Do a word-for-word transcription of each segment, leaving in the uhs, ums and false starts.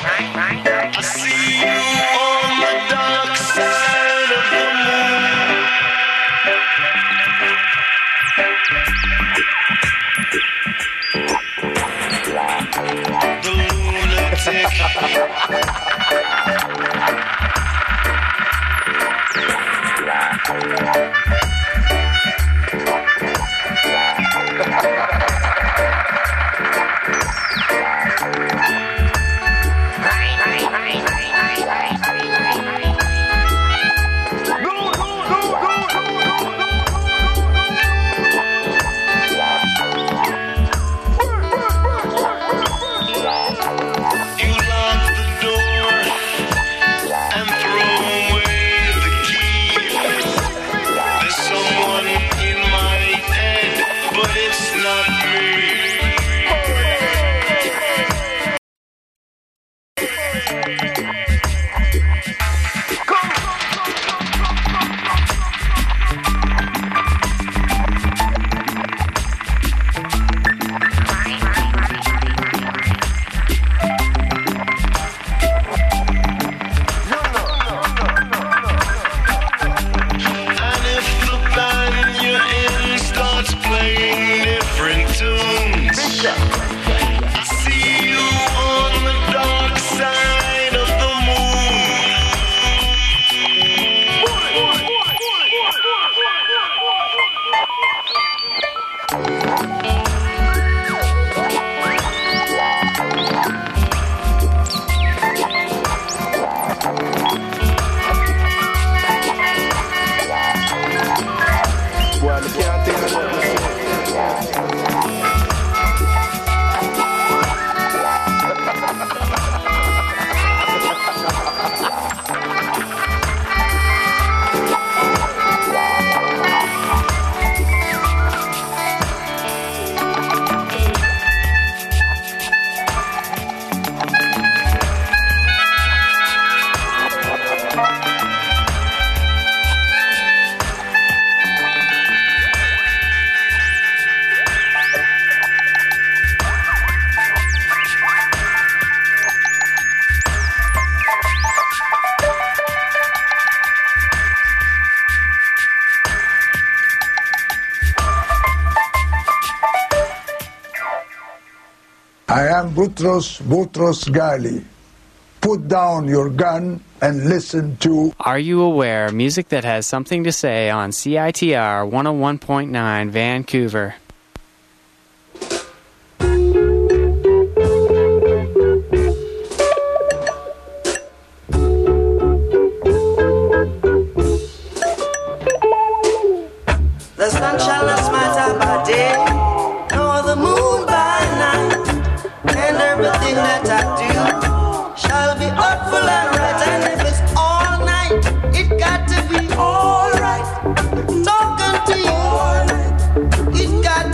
I see you on the dark side of the moon. The lunatic. I am Boutros Boutros Ghali. Put down your gun and listen to... Are You Aware? Music that has something to say on C I T R one oh one point nine Vancouver. The sun shall not smite us by day, nor the moon by night, and everything that I do shall be artful and right. And if it's all night, it got to be all right. Talking to you, it got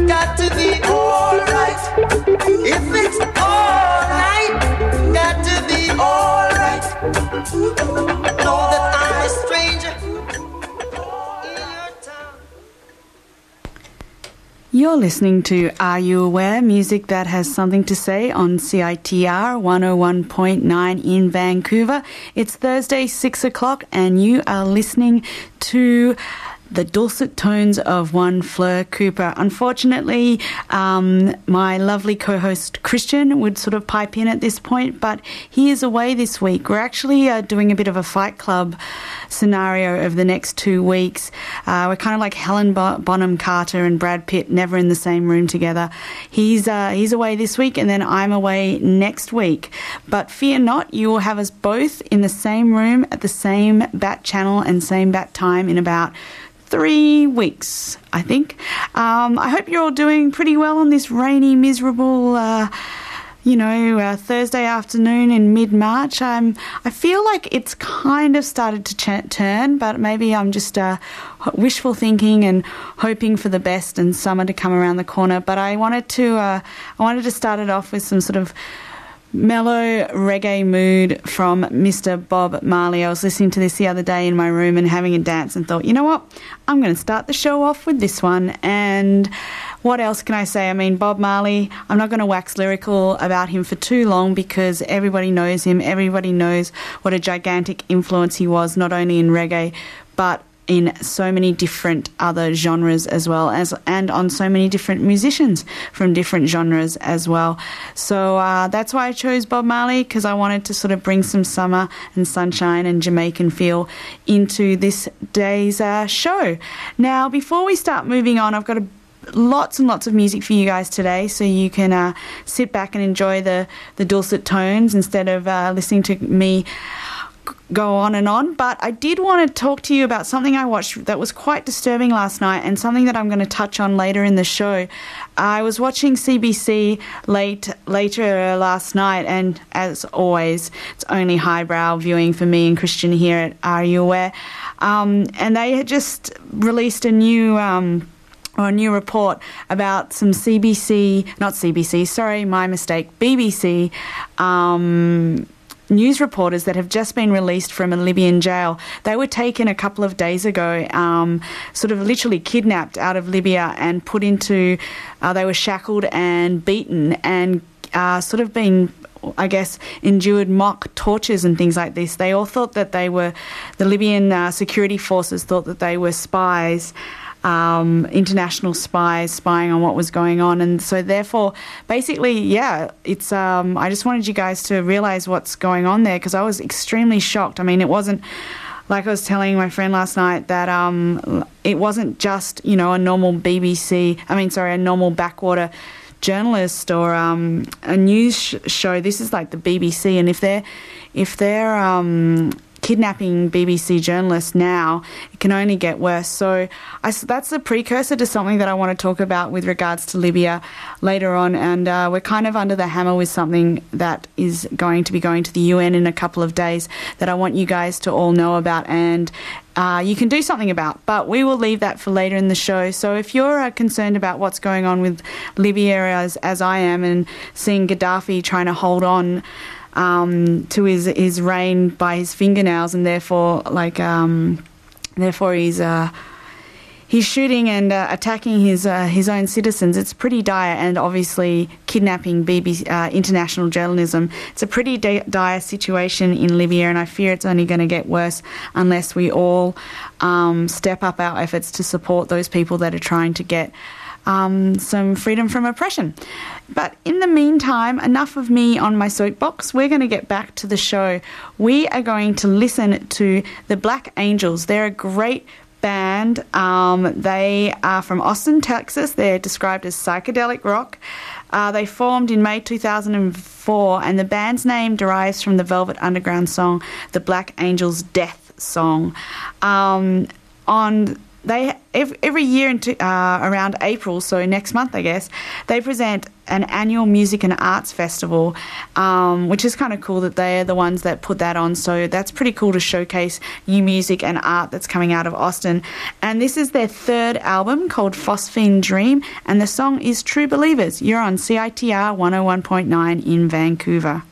got to be alright. If it's alright, got to be alright. Know that I'm a stranger in your town. You're listening to Are You Aware? Music that has something to say on C I T R one oh one point nine in Vancouver. It's Thursday, six o'clock, and you are listening to the dulcet tones of one Fleur Cooper. Unfortunately, um, my lovely co-host Christian would sort of pipe in at this point, but he is away this week. We're actually uh, doing a bit of a Fight Club scenario over the next two weeks. Uh, we're kind of like Helen Bon- Bonham Carter and Brad Pitt, never in the same room together. He's uh, he's away this week, and then I'm away next week. But fear not, you will have us both in the same room at the same bat channel and same bat time in about three weeks, I think. Um, I hope you're all doing pretty well on this rainy, miserable, uh, you know, uh, Thursday afternoon in mid-March. Um, I feel like it's kind of started to ch- turn, but maybe I'm just uh, wishful thinking and hoping for the best and summer to come around the corner. But I wanted to, uh, I wanted to start it off with some sort of mellow reggae mood from Mister Bob Marley. I was listening to this the other day in my room and having a dance and thought, you know what, I'm going to start the show off with this one. And what else can I say? I mean, Bob Marley, I'm not going to wax lyrical about him for too long because everybody knows him. Everybody knows what a gigantic influence he was, not only in reggae, but in so many different other genres as well, as and on so many different musicians from different genres as well. So uh, that's why I chose Bob Marley, because I wanted to sort of bring some summer and sunshine and Jamaican feel into this day's uh, show. Now, before we start moving on, I've got a lots and lots of music for you guys today, so you can uh, sit back and enjoy the, the dulcet tones instead of uh, listening to me go on and on. But I did want to talk to you about something I watched that was quite disturbing last night, and something that I'm going to touch on later in the show. I was watching C B C late later last night, and as always, it's only highbrow viewing for me and Christian here at Are You Aware? Um, and they had just released a new um, or a new report about some C B C, not C B C, sorry, my mistake, B B C um news reporters that have just been released from a Libyan jail. They were taken a couple of days ago, um, sort of literally kidnapped out of Libya and put into, uh, they were shackled and beaten and uh, sort of been, I guess, endured mock tortures and things like this. They all thought that they were, the Libyan uh, security forces thought that they were spies, Um, international spies spying on what was going on. And so therefore, basically, yeah, it's, um, I just wanted you guys to realise what's going on there, because I was extremely shocked. I mean, it wasn't, like I was telling my friend last night, that um, it wasn't just, you know, a normal B B C, I mean, sorry, a normal backwater journalist or um, a news sh- show. This is like the B B C, and if they're, if they're, um, kidnapping B B C journalists now, it can only get worse. So I, that's a precursor to something that I want to talk about with regards to Libya later on, and uh, we're kind of under the hammer with something that is going to be going to the U N in a couple of days that I want you guys to all know about, and uh, you can do something about, but we will leave that for later in the show. So if you're uh, concerned about what's going on with Libya as, as I am, and seeing Gaddafi trying to hold on Um, to his his reign by his fingernails, and therefore, like, um, therefore he's uh, he's shooting and uh, attacking his uh, his own citizens. It's pretty dire, and obviously kidnapping B B C, uh, international journalism. It's a pretty di- dire situation in Libya, and I fear it's only going to get worse unless we all um, step up our efforts to support those people that are trying to get Um, some freedom from oppression. But in the meantime, enough of me on my soapbox. We're going to get back to the show. We are going to listen to the Black Angels. They're a great band. Um, they are from Austin, Texas. They're described as psychedelic rock. Uh, they formed in May two thousand four, and the band's name derives from the Velvet Underground song, The Black Angels' Death Song. Um, on they every, every year into, uh, around April, so next month, I guess, they present an annual music and arts festival, um, which is kind of cool that they're the ones that put that on. So that's pretty cool to showcase new music and art that's coming out of Austin. And this is their third album called Phosphine Dream, and the song is True Believers. You're on C I T R one oh one point nine in Vancouver.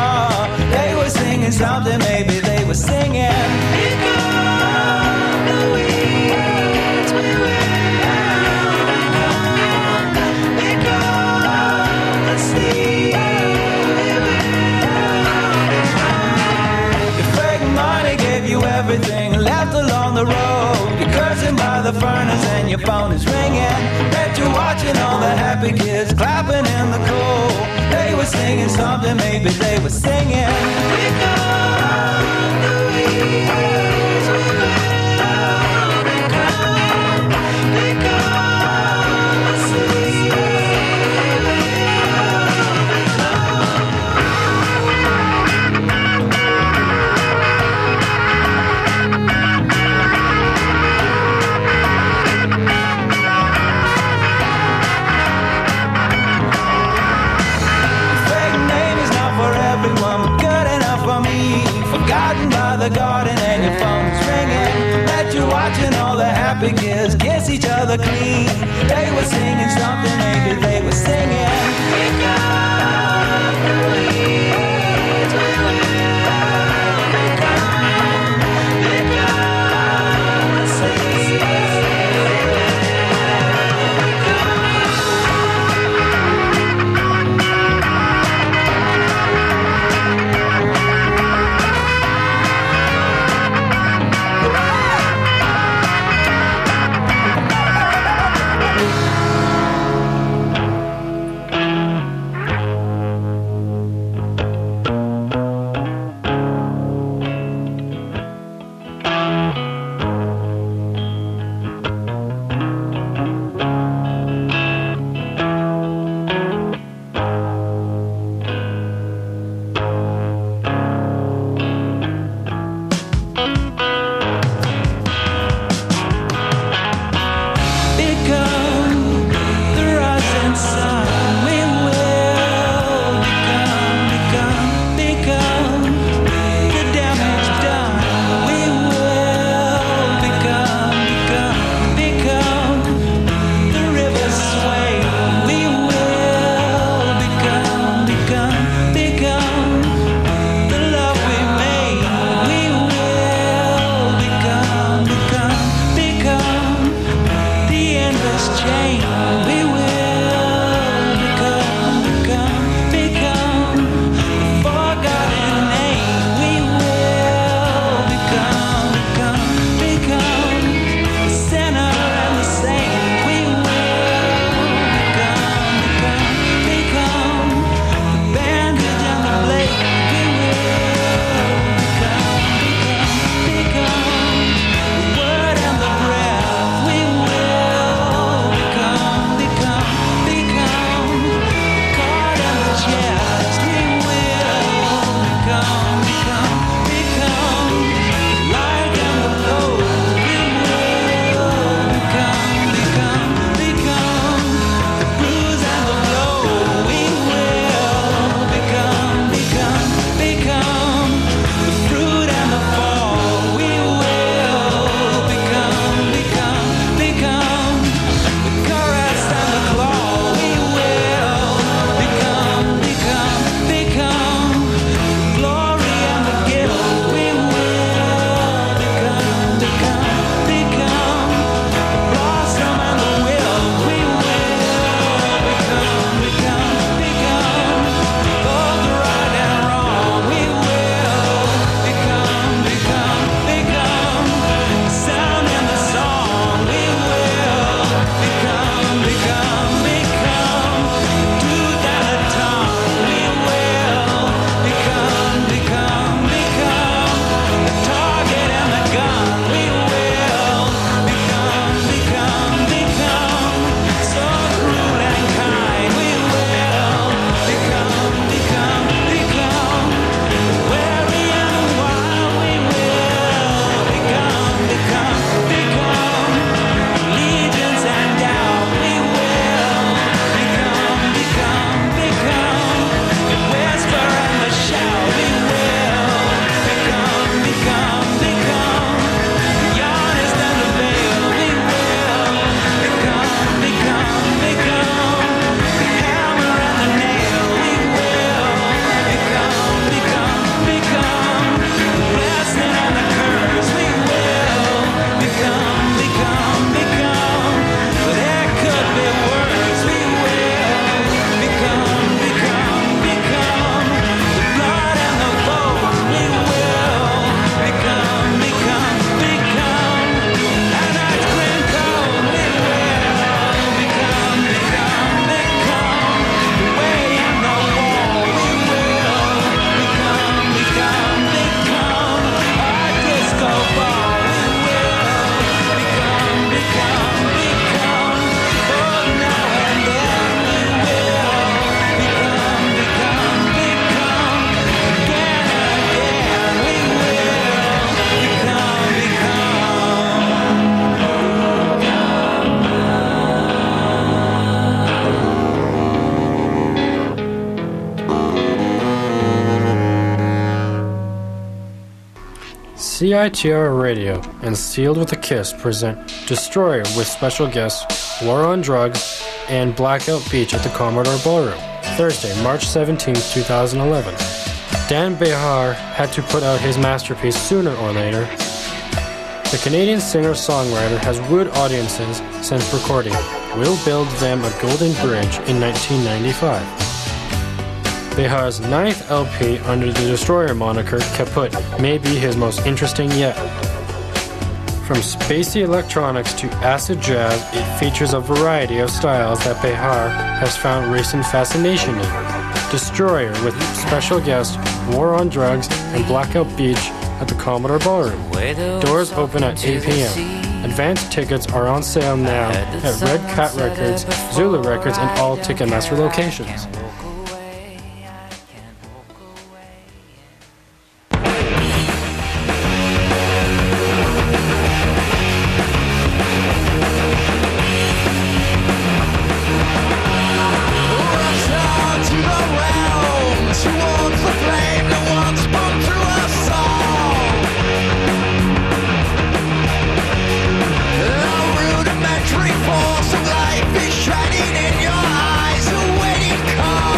car. They were singing something, maybe they were singing. Pick up the weeds we will become. Pick up the seed we will become. If fake money gave you everything left along the road, you're cursing by the furnace and your phone is ringing. Bet you're watching all the happy kids clapping in the cold. They were singing something, maybe they were singing. Pick up the weeds we will become. Pick up the seed we the garden and your phone's ringing. Bet you're watching all the happy kids kiss each other clean. They were singing something, maybe they were singing. Pick up the weeds we will become. Pick up the seed we will C I T R Radio and Sealed with a Kiss present Destroyer with special guests War on Drugs and Blackout Beach at the Commodore Ballroom, Thursday, March seventeenth, twenty eleven. Dan Behar had to put out his masterpiece sooner or later. The Canadian singer-songwriter has wooed audiences since recording We'll Build Them a Golden Bridge in nineteen ninety-five. Behar's ninth L P under the Destroyer moniker, Kaput, may be his most interesting yet. From spacey electronics to acid jazz, it features a variety of styles that Behar has found recent fascination in. Destroyer with special guest War on Drugs and Blackout Beach at the Commodore Ballroom. Doors open at eight p.m. Advanced tickets are on sale now at Red Cat Records, Zulu Records, and all Ticketmaster locations. Rudimentary force of life is shining in your eyes, awaiting call.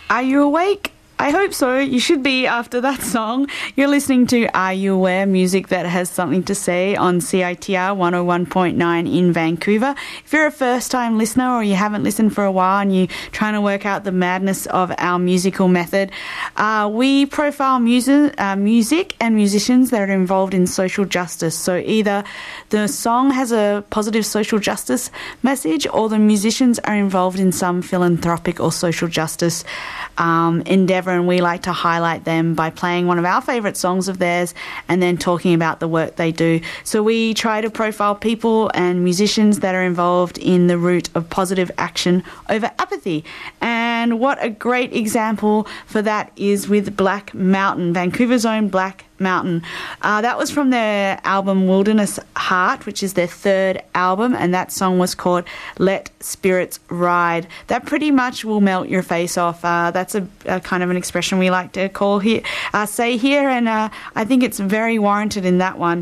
Are you awake? I hope so. You should be after that song. You're listening to Are You Aware? Music that has something to say on C I T R one oh one point nine in Vancouver. If you're a first-time listener or you haven't listened for a while and you're trying to work out the madness of our musical method, uh, we profile music, uh, music and musicians that are involved in social justice. So either the song has a positive social justice message or the musicians are involved in some philanthropic or social justice um, endeavour, and we like to highlight them by playing one of our favourite songs of theirs and then talking about the work they do. So we try to profile people and musicians that are involved in the route of positive action over apathy. And what a great example for that is with Black Mountain, Vancouver's own Black Mountain. Uh, that was from their album Wilderness Heart, which is their third album, and that song was called Let Spirits Ride. That pretty much will melt your face off. Uh, that's a, a kind of an expression we like to call here, uh, say here, and uh, I think it's very warranted in that one.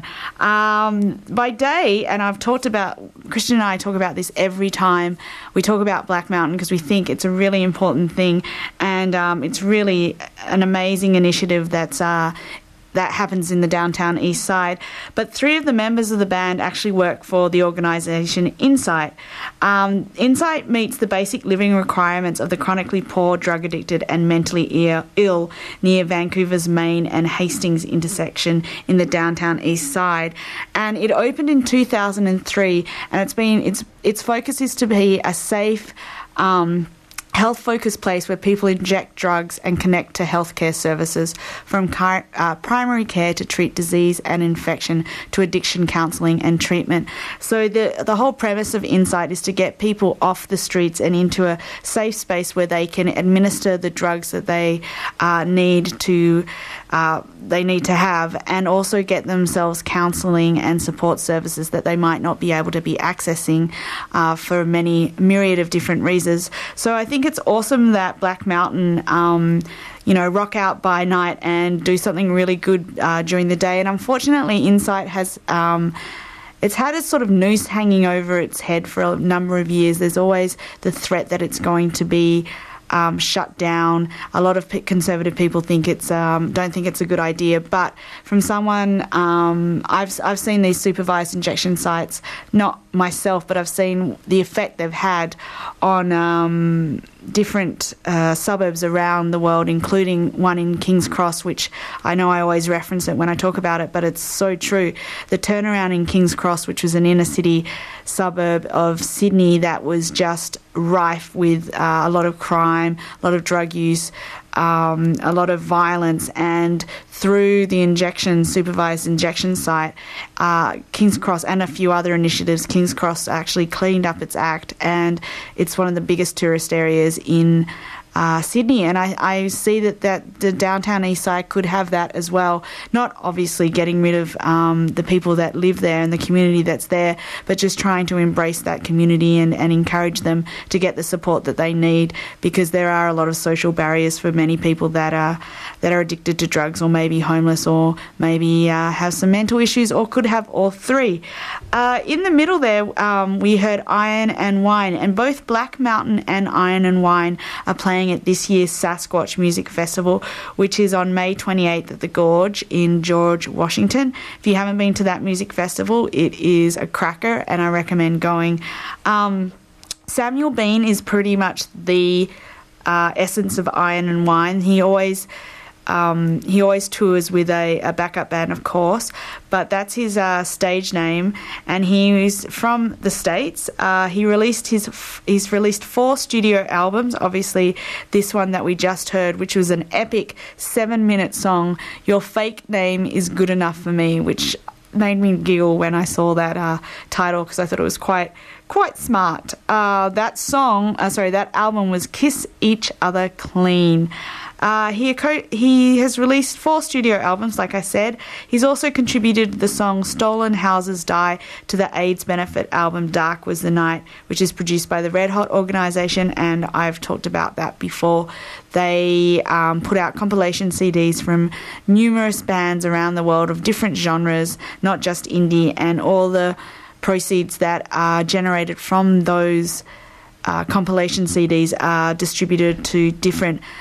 Um, by day, and I've talked about, Christian and I talk about this every time we talk about Black Mountain because we think it's a really important thing, and um, it's really an amazing initiative that's uh, that happens in the downtown east side. But three of the members of the band actually work for the organisation Insight. Um, Insight meets the basic living requirements of the chronically poor, drug addicted and mentally ill near Vancouver's Main and Hastings intersection in the downtown east side. And it opened in two thousand three, and it's been its its focus is to be a safe um health-focused place where people inject drugs and connect to healthcare services, from car, uh, primary care to treat disease and infection to addiction counselling and treatment. So the the whole premise of Insight is to get people off the streets and into a safe space where they can administer the drugs that they uh, need to uh, they need to have, and also get themselves counselling and support services that they might not be able to be accessing uh, for many myriad of different reasons. So I think it's awesome that Black Mountain, um, you know, rock out by night and do something really good uh, during the day. And unfortunately, Insight has um, it's had a sort of noose hanging over its head for a number of years. There's always the threat that it's going to be Um, shut down. A lot of conservative people think it's um, don't think it's a good idea, but from someone um, I've I've seen these supervised injection sites, not myself, but I've seen the effect they've had on um, different uh, suburbs around the world, including one in King's Cross, which I know I always reference it when I talk about it, but it's so true. The turnaround in King's Cross, which was an inner city suburb of Sydney that was just rife with uh, a lot of crime, a lot of drug use, um, a lot of violence, and through the injection, supervised injection site, uh, King's Cross and a few other initiatives, King's Cross actually cleaned up its act, and it's one of the biggest tourist areas in Uh, Sydney, and I, I see that, that the downtown east side could have that as well. Not obviously getting rid of um, the people that live there and the community that's there, but just trying to embrace that community and, and encourage them to get the support that they need, because there are a lot of social barriers for many people that are that are addicted to drugs, or maybe homeless, or maybe uh, have some mental issues, or could have all three. Uh, in the middle there, um, we heard Iron and Wine, and both Black Mountain and Iron and Wine are playing at this year's Sasquatch Music Festival, which is on May twenty-eighth at the Gorge in George, Washington. If you haven't been to that music festival, it is a cracker, and I recommend going. Um, Samuel Bean is pretty much the uh, essence of Iron and Wine. He always Um, he always tours with a, a backup band, of course, but that's his uh, stage name, and he is from the States. Uh, he released his he's released four studio albums. Obviously, this one that we just heard, which was an epic seven-minute song, "Your Fake Name Is Good Enough for Me," which made me giggle when I saw that uh, title, because I thought it was quite quite smart. Uh, that song, uh, sorry, that album was "Kiss Each Other Clean." Uh, he co- he has released four studio albums, like I said. He's also contributed the song "Stolen Houses Die" to the AIDS benefit album "Dark Was the Night," which is produced by the Red Hot organisation, and I've talked about that before. They um, put out compilation C Ds from numerous bands around the world of different genres, not just indie, and all the proceeds that are generated from those uh, compilation C Ds are distributed to different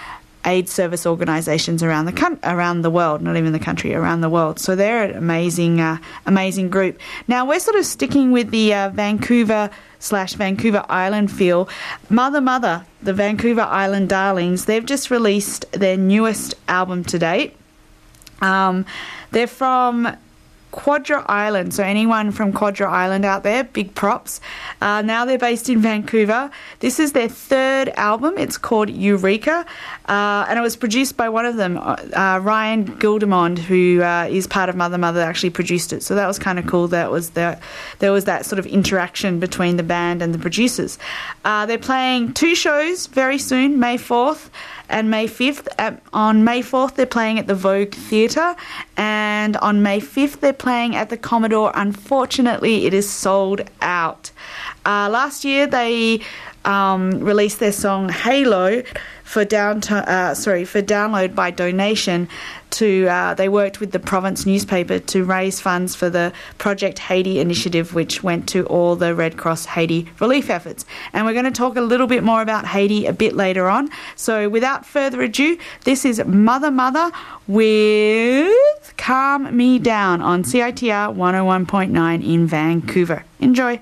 aid service organisations around the coun- around the world, not even the country, around the world. So they're an amazing, uh, amazing group. Now we're sort of sticking with the uh, Vancouver slash Vancouver Island feel. Mother Mother, the Vancouver Island Darlings, they've just released their newest album to date. Um, they're from Quadra Island, so anyone from Quadra Island out there, big props. Uh, now they're based in Vancouver. This is their third album. It's called Eureka, uh, and it was produced by one of them, uh, Ryan Gildemond, who uh, is part of Mother Mother, actually produced it. So that was kind of cool. That was the, there was that sort of interaction between the band and the producers. Uh, they're playing two shows very soon, May fourth and May fifth. At, on May fourth, they're playing at the Vogue Theatre, and on May fifth, they're playing at the Commodore. Unfortunately, it is sold out. Uh, last year, they um, released their song Halo for down uh, sorry for download by donation. To uh, they worked with the Province newspaper to raise funds for the Project Haiti initiative, which went to all the Red Cross Haiti relief efforts. And we're going to talk a little bit more about Haiti a bit later on. So without further ado, this is Mother Mother with Calm Me Down on C I T R one oh one point nine in Vancouver. Enjoy.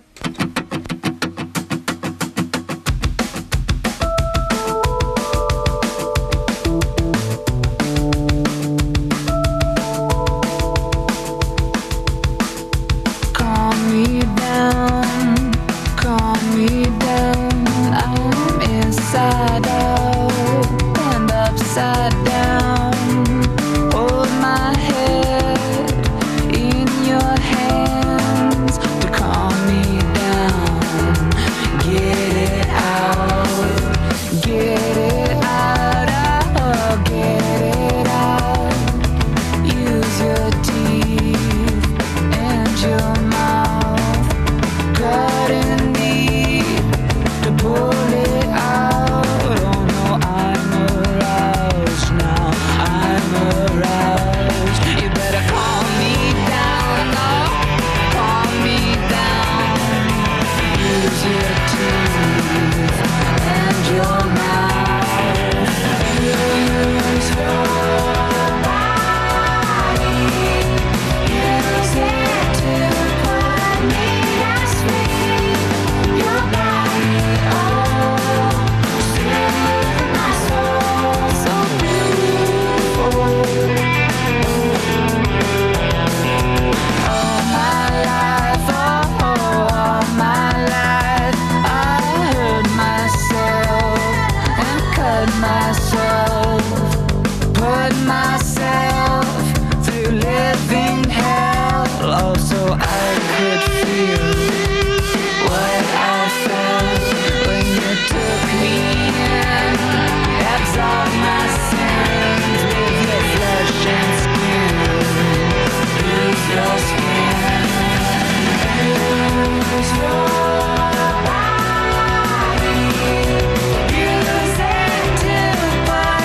Use it to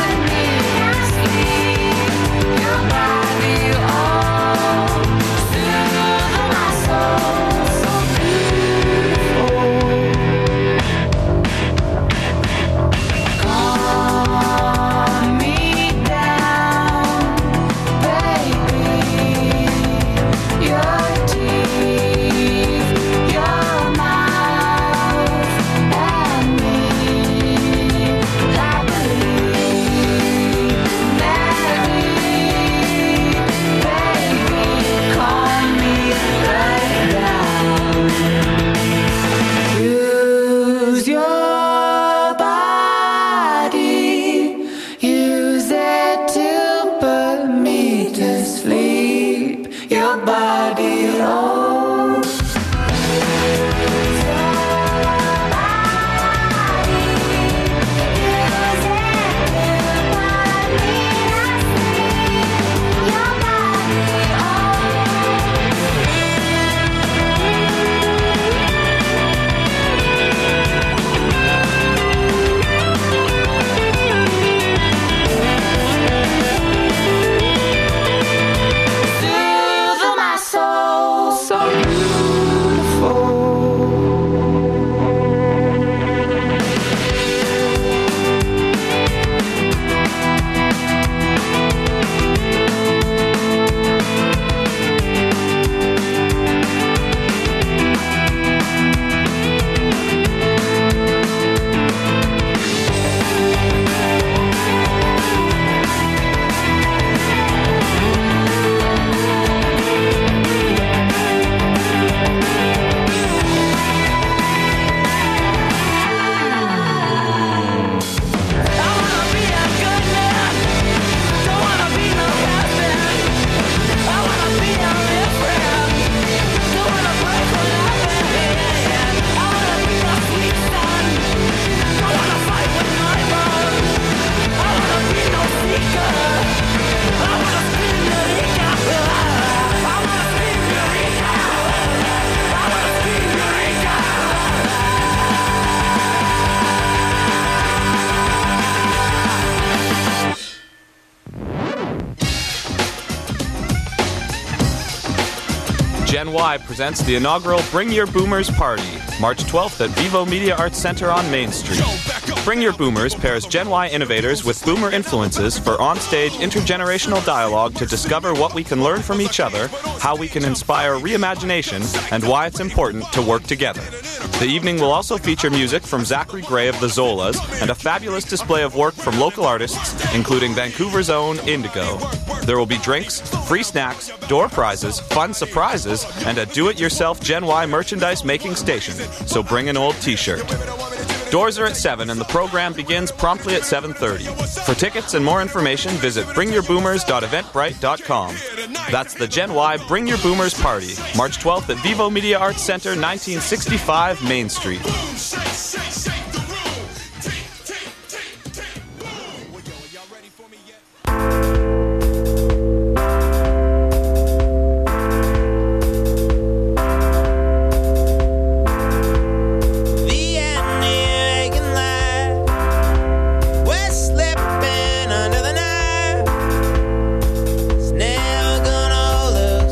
Gen Y presents the inaugural Bring Your Boomers Party, March twelfth at Vivo Media Arts Center on Main Street. Bring Your Boomers pairs Gen Y innovators with boomer influences for on-stage intergenerational dialogue to discover what we can learn from each other, how we can inspire reimagination, and why it's important to work together. The evening will also feature music from Zachary Gray of the Zolas and a fabulous display of work from local artists, including Vancouver's own Indigo. There will be drinks, free snacks, door prizes, fun surprises, and a do-it-yourself Gen Y merchandise making station, so bring an old t-shirt. Doors are at seven and the program begins promptly at seven thirty. For tickets and more information, visit bring your boomers dot eventbrite dot com. That's the Gen Y Bring Your Boomers Party, March twelfth at Vivo Media Arts Center, nineteen sixty-five Main Street.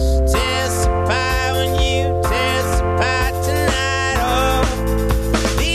Testify when you testify tonight. Oh, the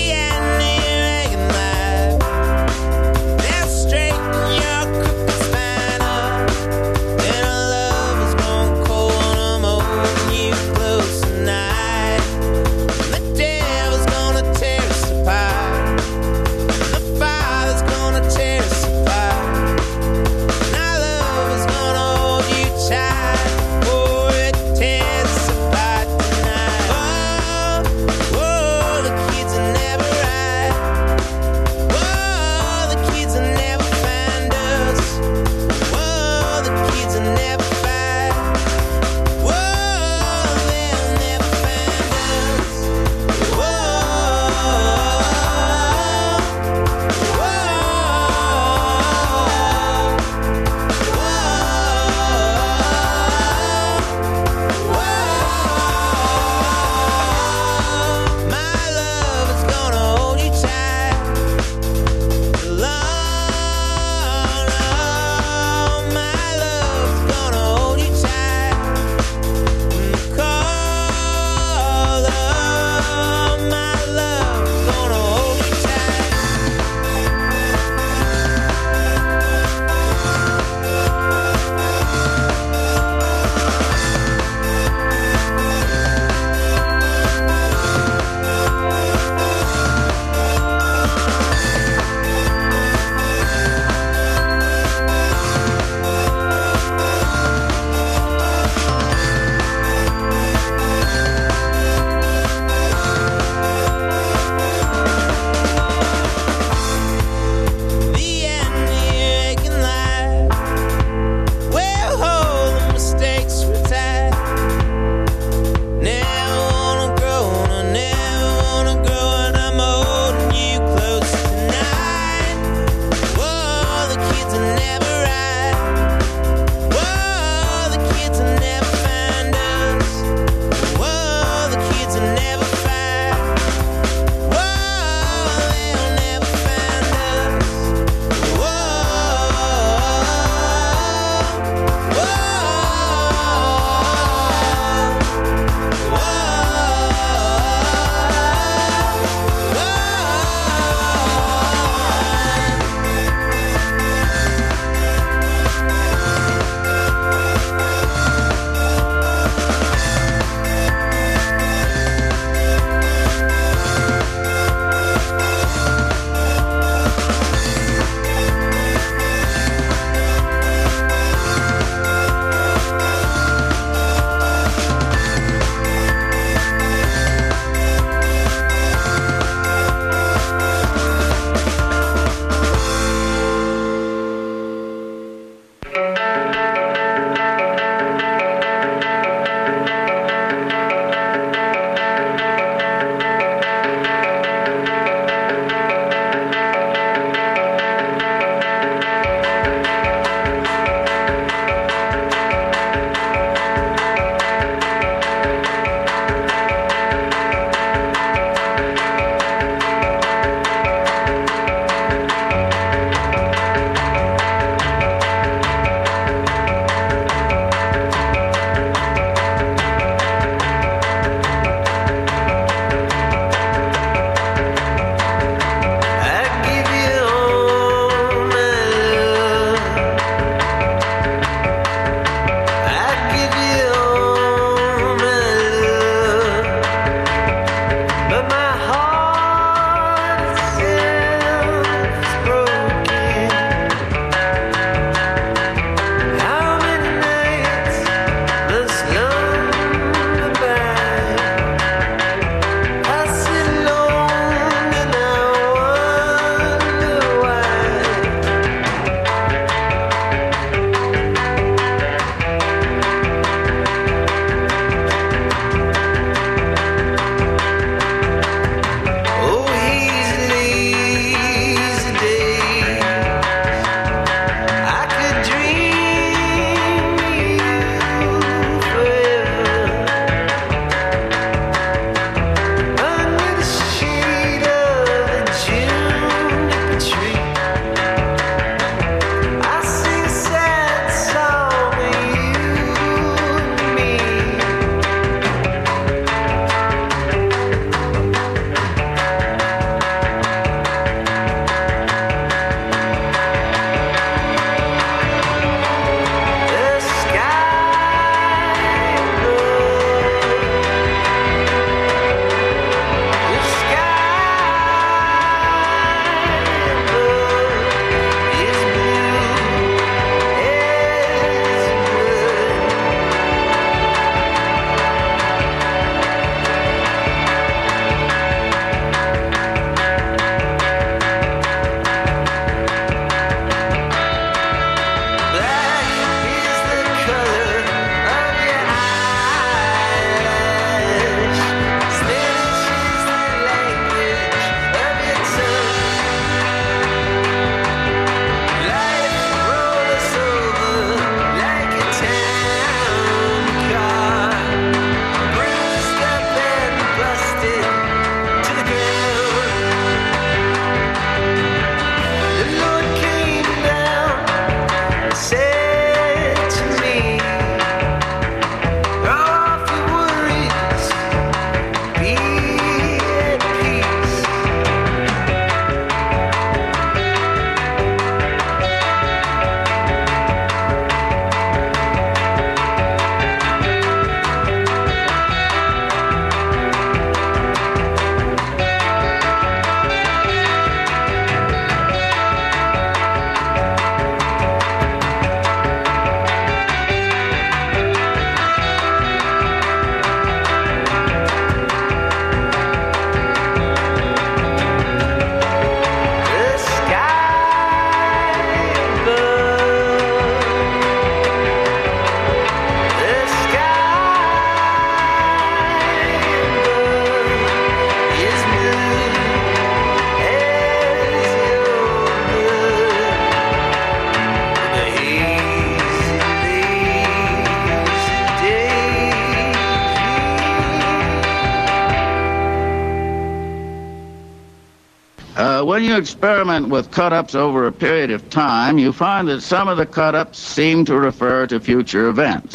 when you experiment with cut-ups over a period of time, you find that some of the cut-ups seem to refer to future events.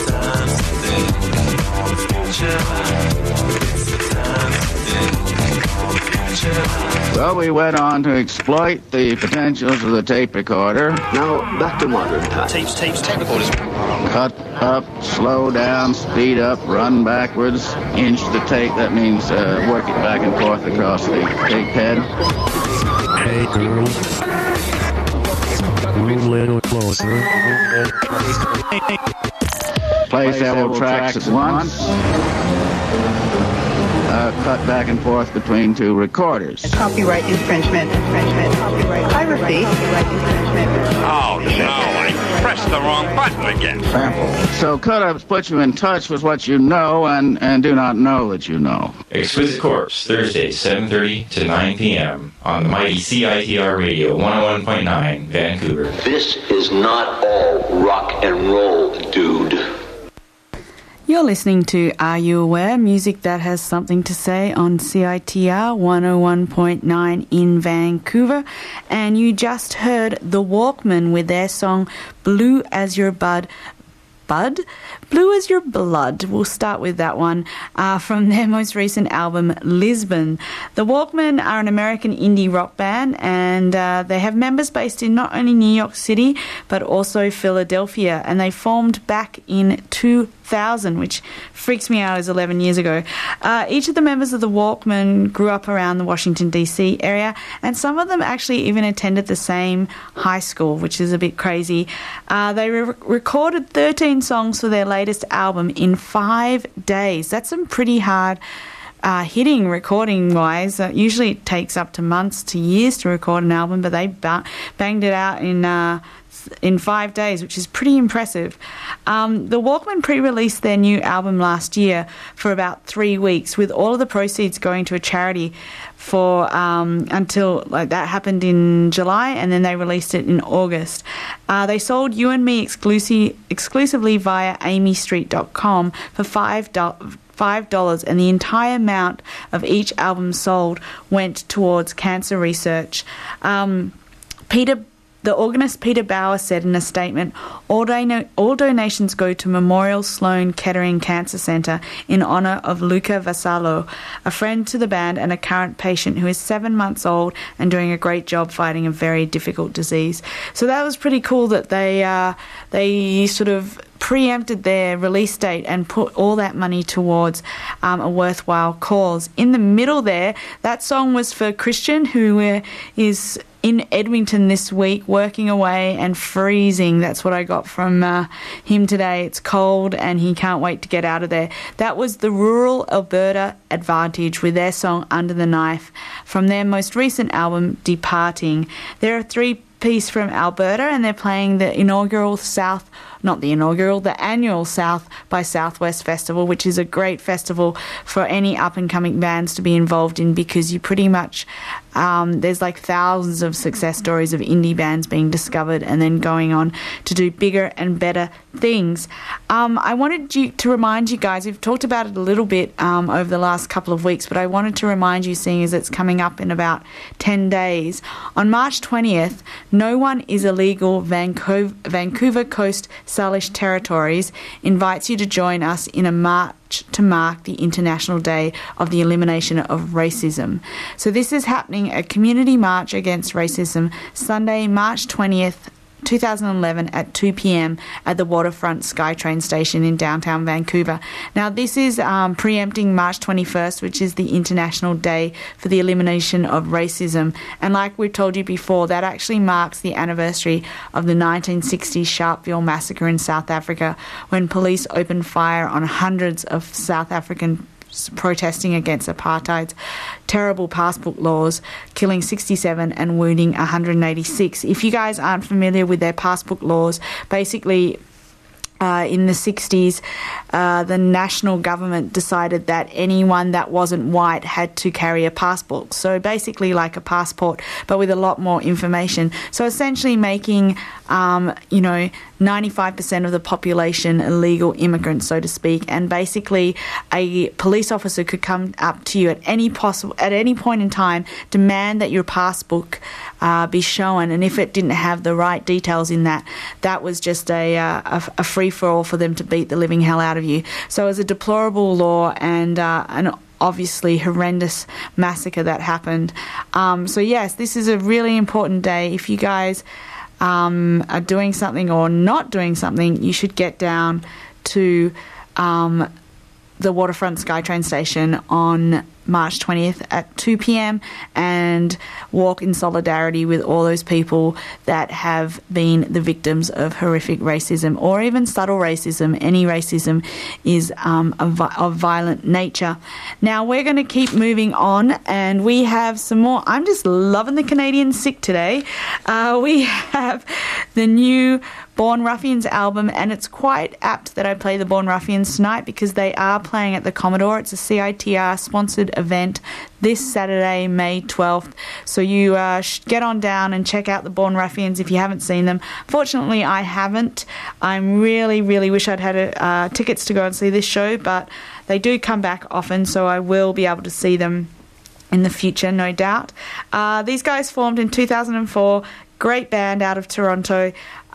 Well, we went on to exploit the potentials of the tape recorder. Now, back to modern times. Tapes, tapes, tape recorders. Cut up, slow down, speed up, run backwards, inch the tape. That means uh, work it back and forth across the tape head. Hey, girl. Move a little closer. Play several tracks at once. Uh, cut back and forth between two recorders. Copyright infringement, infringement, copyright piracy, copyright infringement. Oh, no, I pressed the wrong button again. Sample. So cut-ups put you in touch with what you know and, and do not know that you know. Exquisite Corpse, Thursday, seven thirty to nine p.m. on the mighty C I T R Radio, one oh one point nine, Vancouver. This is not all rock and roll, dude. You're listening to Are You Aware? Music that has something to say on C I T R one oh one point nine in Vancouver. And you just heard The Walkmen with their song Blue As Your Bud. Bud? Blue As Your Blood. We'll start with that one uh, from their most recent album, Lisbon. The Walkmen are an American indie rock band, and uh, they have members based in not only New York City, but also Philadelphia, and they formed back in two thousand, which freaks me out as eleven years ago. Uh, each of the members of the Walkmen grew up around the Washington, D C area, and some of them actually even attended the same high school, which is a bit crazy. Uh, they re- recorded thirteen songs for their latest album in five days. That's some pretty hard uh, hitting recording-wise. Uh, usually it takes up to months to years to record an album, but they ba- banged it out in... Uh, in five days, which is pretty impressive. Um, the Walkmen pre-released their new album last year for about three weeks, with all of the proceeds going to a charity for um, until like that happened in July, and then they released it in August. Uh, they sold You and Me exclusive, exclusively via amy street dot com for five dollars. Five dollars, and the entire amount of each album sold went towards cancer research. Um, Peter The organist Peter Bauer said in a statement, all, don- all donations go to Memorial Sloan Kettering Cancer Center in honor of Luca Vassallo, a friend to the band and a current patient who is seven months old and doing a great job fighting a very difficult disease. So that was pretty cool that they uh, they sort of preempted their release date and put all that money towards um, a worthwhile cause. In the middle there, that song was for Christian, who uh, is in Edmonton this week, working away and freezing. That's what I got from uh, him today. It's cold and he can't wait to get out of there. That was the Rural Alberta Advantage with their song Under the Knife from their most recent album, Departing. They're a three-piece from Alberta, and they're playing the inaugural South not the inaugural, the annual South by Southwest Festival, which is a great festival for any up-and-coming bands to be involved in, because you pretty much, um, there's like thousands of success stories of indie bands being discovered and then going on to do bigger and better things. Um, I wanted you to remind you guys, we've talked about it a little bit um, over the last couple of weeks, but I wanted to remind you, seeing as it's coming up in about ten days, on March twentieth, No One Is Illegal Vancouver, Vancouver Coast Salish Territories invites you to join us in a march to mark the International Day of the Elimination of Racism. So this is happening, a community march against racism, Sunday, March twentieth, two thousand eleven at two p.m. at the Waterfront SkyTrain station in downtown Vancouver. Now, this is um, preempting March twenty-first, which is the International Day for the Elimination of Racism. And like we've told you before, that actually marks the anniversary of the nineteen sixty Sharpeville massacre in South Africa, when police opened fire on hundreds of South African protesting against apartheid's terrible passport laws, killing sixty-seven and wounding one hundred eighty-six. If you guys aren't familiar with their passport laws, basically Uh, in the sixties, uh, the national government decided that anyone that wasn't white had to carry a passport. So basically like a passport, but with a lot more information. So essentially making, um, you know, ninety-five percent of the population illegal immigrants, so to speak. And basically a police officer could come up to you at any possible, at any point in time, demand that your passbook uh, be shown. And if it didn't have the right details in that, that was just a, uh, a, a free for all for them to beat the living hell out of you. So it was a deplorable law and uh, an obviously horrendous massacre that happened. Um, so yes, this is a really important day. If you guys um, are doing something or not doing something, you should get down to um, the Waterfront SkyTrain station on March twentieth at two p.m. and walk in solidarity with all those people that have been the victims of horrific racism or even subtle racism. Any racism is um, of, of violent nature. Now we're going to keep moving on, and we have some more. I'm just loving the Canadian sick today. Uh, we have the new Born Ruffians album, and it's quite apt that I play the Born Ruffians tonight because they are playing at the Commodore. It's a C I T R sponsored event this Saturday, May twelfth. So you uh, sh- get on down and check out the Born Ruffians if you haven't seen them. Fortunately, I haven't. I really, really wish I'd had a, uh, tickets to go and see this show, but they do come back often, so I will be able to see them in the future, no doubt. Uh, these guys formed in two thousand four. Great band out of Toronto.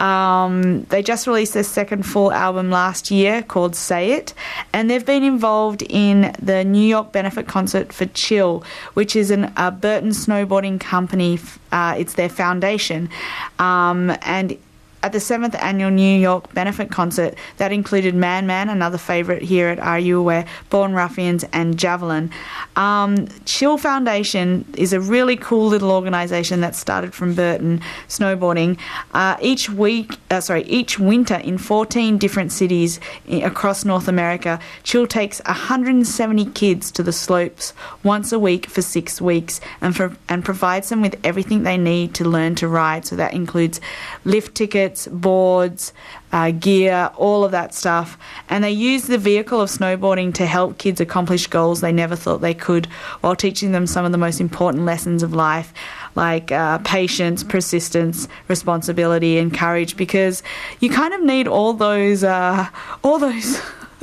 Um, they just released their second full album last year called Say It, and they've been involved in the New York benefit concert for Chill, which is an, a Burton snowboarding company. Uh, it's their foundation. Um, and at the seventh annual New York benefit concert, that included Man Man, another favourite here at Are You Aware, Born Ruffians, and Javelin. Um, Chill Foundation is a really cool little organisation that started from Burton snowboarding. Uh, each week, uh, sorry, each winter in fourteen different cities across North America, Chill takes one hundred seventy kids to the slopes once a week for six weeks and for, and provides them with everything they need to learn to ride. So that includes lift tickets, boards, uh, gear, all of that stuff. And they use the vehicle of snowboarding to help kids accomplish goals they never thought they could, while teaching them some of the most important lessons of life, like uh, patience, persistence, responsibility, and courage, because you kind of need all those, uh, all those,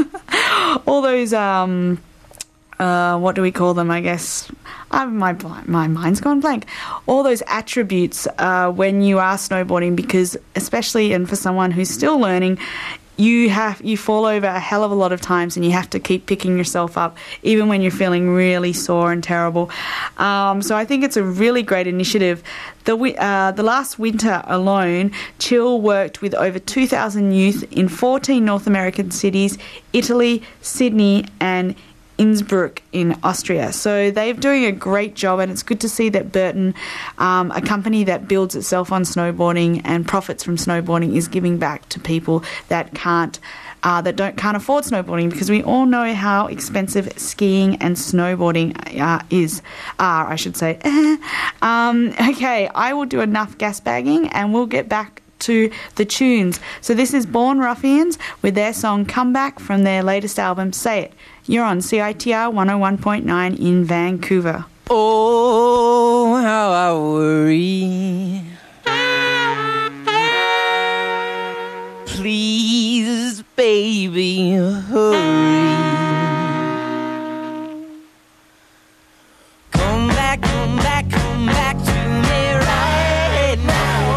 all those, um, uh, what do we call them, I guess? Uh, my my mind's gone blank. All those attributes uh, when you are snowboarding, because especially, and for someone who's still learning, you have you fall over a hell of a lot of times, and you have to keep picking yourself up, even when you're feeling really sore and terrible. Um, so I think it's a really great initiative. The uh, the last winter alone, Chill worked with over two thousand youth in fourteen North American cities, Italy, Sydney, and Innsbruck in Austria. So they're doing a great job, and it's good to see that Burton, um, a company that builds itself on snowboarding and profits from snowboarding, is giving back to people that can't uh, that don't can't afford snowboarding, because we all know how expensive skiing and snowboarding uh, is are I should say. um, okay, I will do enough gas bagging, and we'll get back to the tunes. So this is Born Ruffians with their song Comeback from their latest album Say It. You're on C I T R one oh one point nine in Vancouver. Oh, how I worry. Please, baby, hurry. Come back, come back, come back to me right now.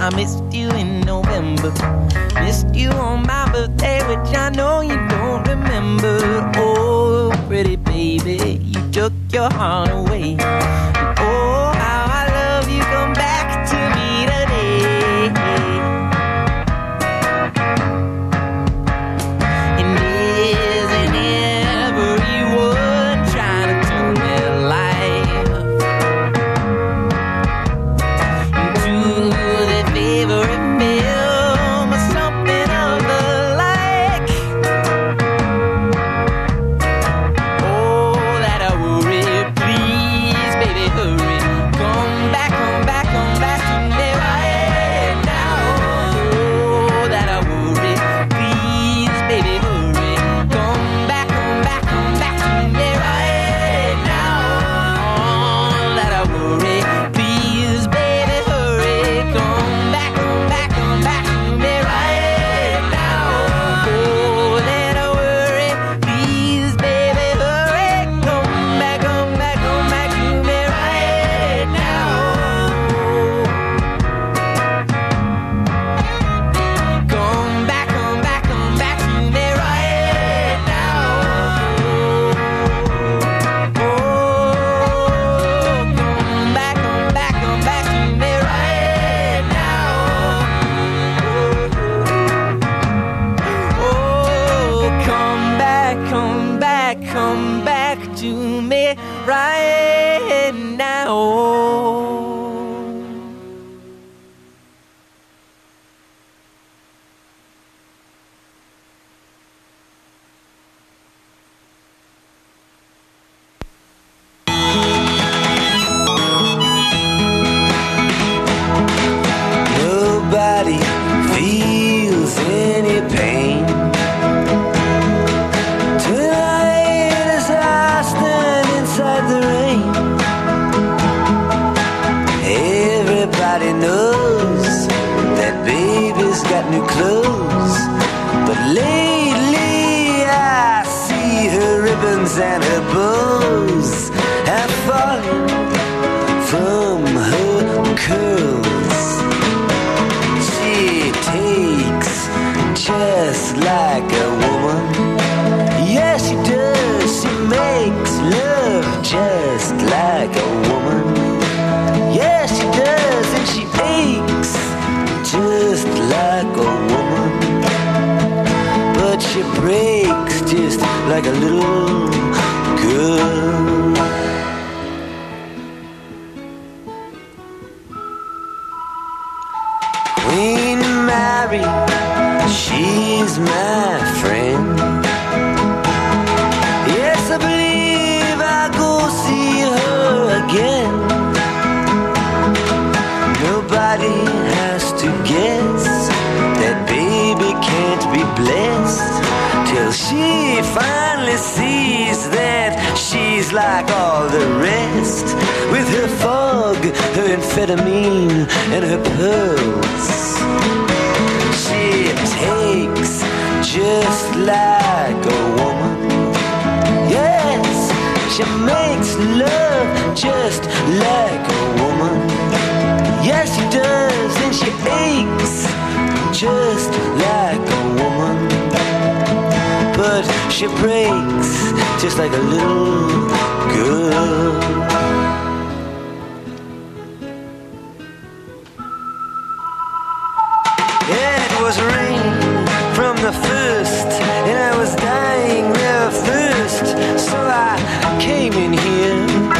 I missed you in November. Missed you on my birthday, which I know you don't remember. Oh, pretty baby, you took your heart away. And oh, how I love you, come back to me today. And isn't everyone trying to turn their life into their favorite film or something of the like? Oh, that I worry, please, baby, hurry. Come back, come back, come back to me right now. Oh, that I worry, please, baby, hurry. Come back, come back, come back to me right now. Oh, that I worry, please, baby, hurry. Come back, come back, come back to me right now. Oh, that I worry, please, baby, hurry. Come back, come back, come back to me right now. Come back, come back, come back to me right now. Oh, come back, come back, come back to me right now. Oh, come back, come back, come back to me right now. Nobody feels any pain tonight as I stand inside the rain. Everybody knows that baby's got new clothes, but lately I see her ribbons and her bows have fallen from her curls. She takes just like a woman. Yes, she does. She makes love just like a woman. Yes, she does. And she aches just like a woman. But she breaks just like a little girl. Queen Mary, she's my friend. Yes, I believe I'll go see her again. Nobody has to guess that baby can't be blessed till she finally sees that she's like all the rest, with her fog, her amphetamine, and her pearls. She takes just like a woman. Yes, she makes love just like a woman. Yes, she does, and she aches just like a woman. But she breaks just like a little girl. Yeah, it was rain from the first, and I was dying there of thirst, so I came in here.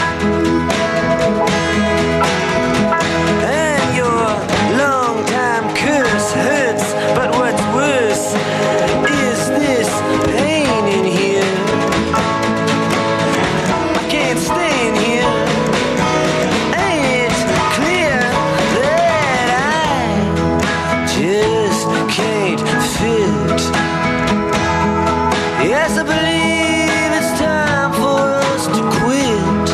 And your long-time curse hurts, but what's worse is this pain in here. I can't stay in here. Ain't it clear that I just can't fit? Yes, I believe it's time for us to quit.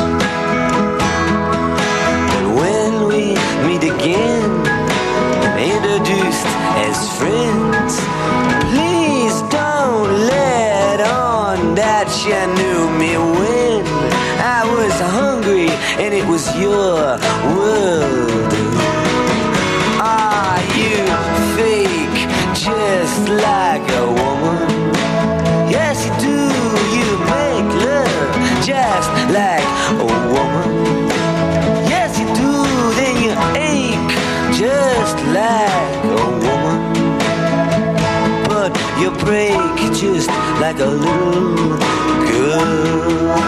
And when we meet again, introduced as friends, please don't let on that you knew me when I was hungry and it was your world. Ah, you fake just like a woman. Yes, you do. You make love just like a woman. Yes, you do. Then you ache just like a woman. But you break just like a little girl.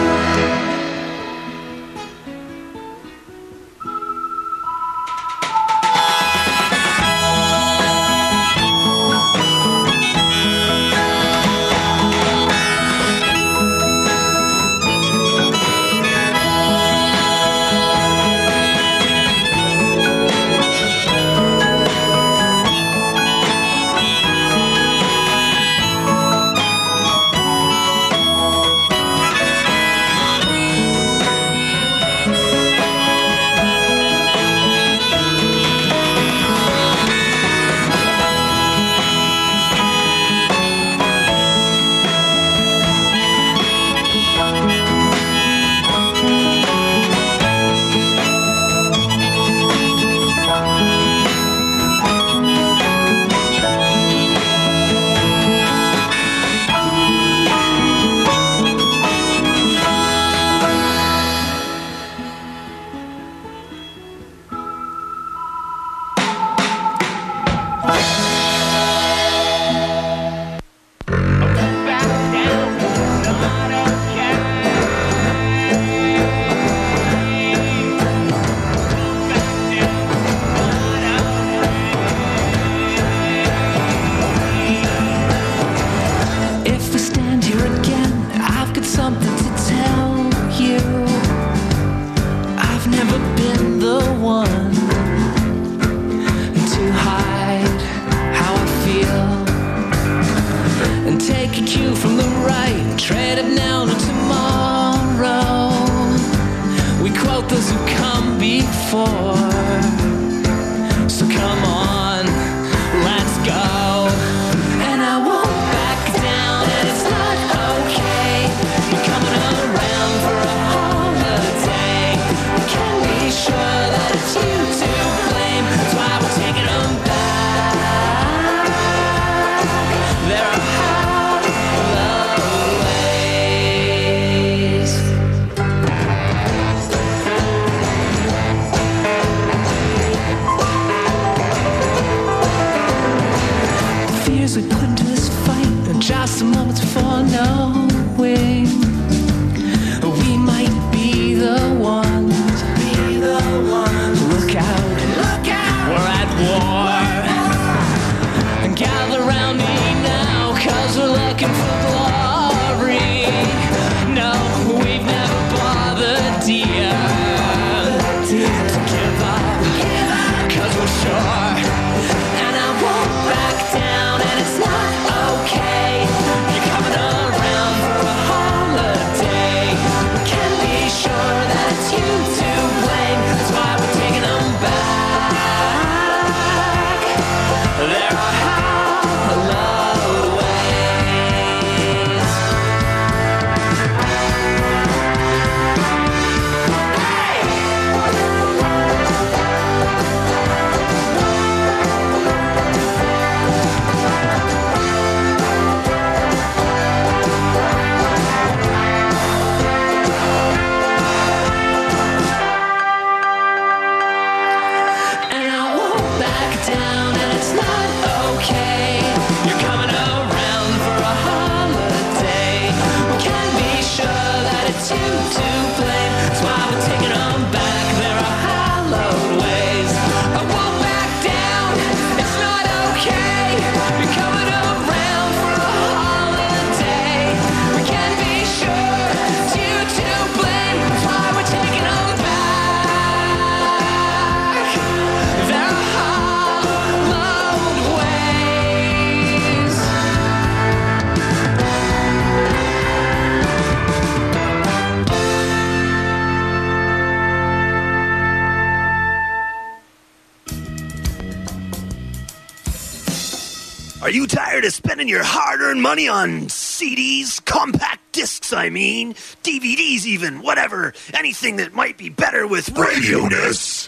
Are you tired of spending your hard-earned money on C Ds, compact discs, I mean, D V Ds even, whatever, anything that might be better with radio-ness?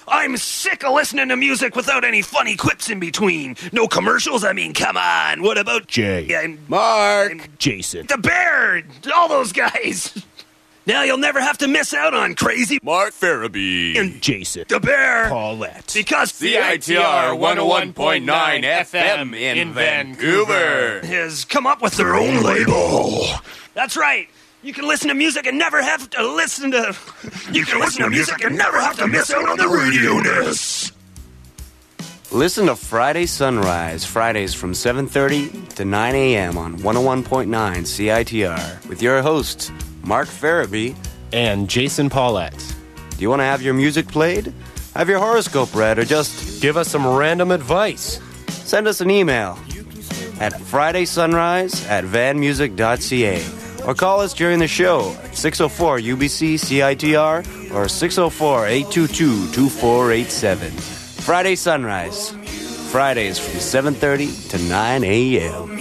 I'm sick of listening to music without any funny quips in between. No commercials, I mean, come on. What about Jay? And Mark. And Jason. The Bear. All those guys. Now you'll never have to miss out on Crazy Mark Farabee and Jason. The Bear. Paulette. Because C I T R one oh one point nine F M in, in Vancouver has come up with their own label. That's right. You can listen to music and never have to listen to... You can listen to music and never have to miss out on the radio-ness. Listen to Friday Sunrise, Fridays from seven thirty to nine a.m. on one oh one point nine C I T R with your hosts, Mark Farabee and Jason Paulette. Do you want to have your music played? Have your horoscope read, or just give us some random advice? Send us an email at fridaysunrise at vanmusic dot c a or call us during the show at six oh four U B C C I T R or six oh four, eight two two, two four eight seven. Friday Sunrise, Fridays from seven thirty to nine a.m.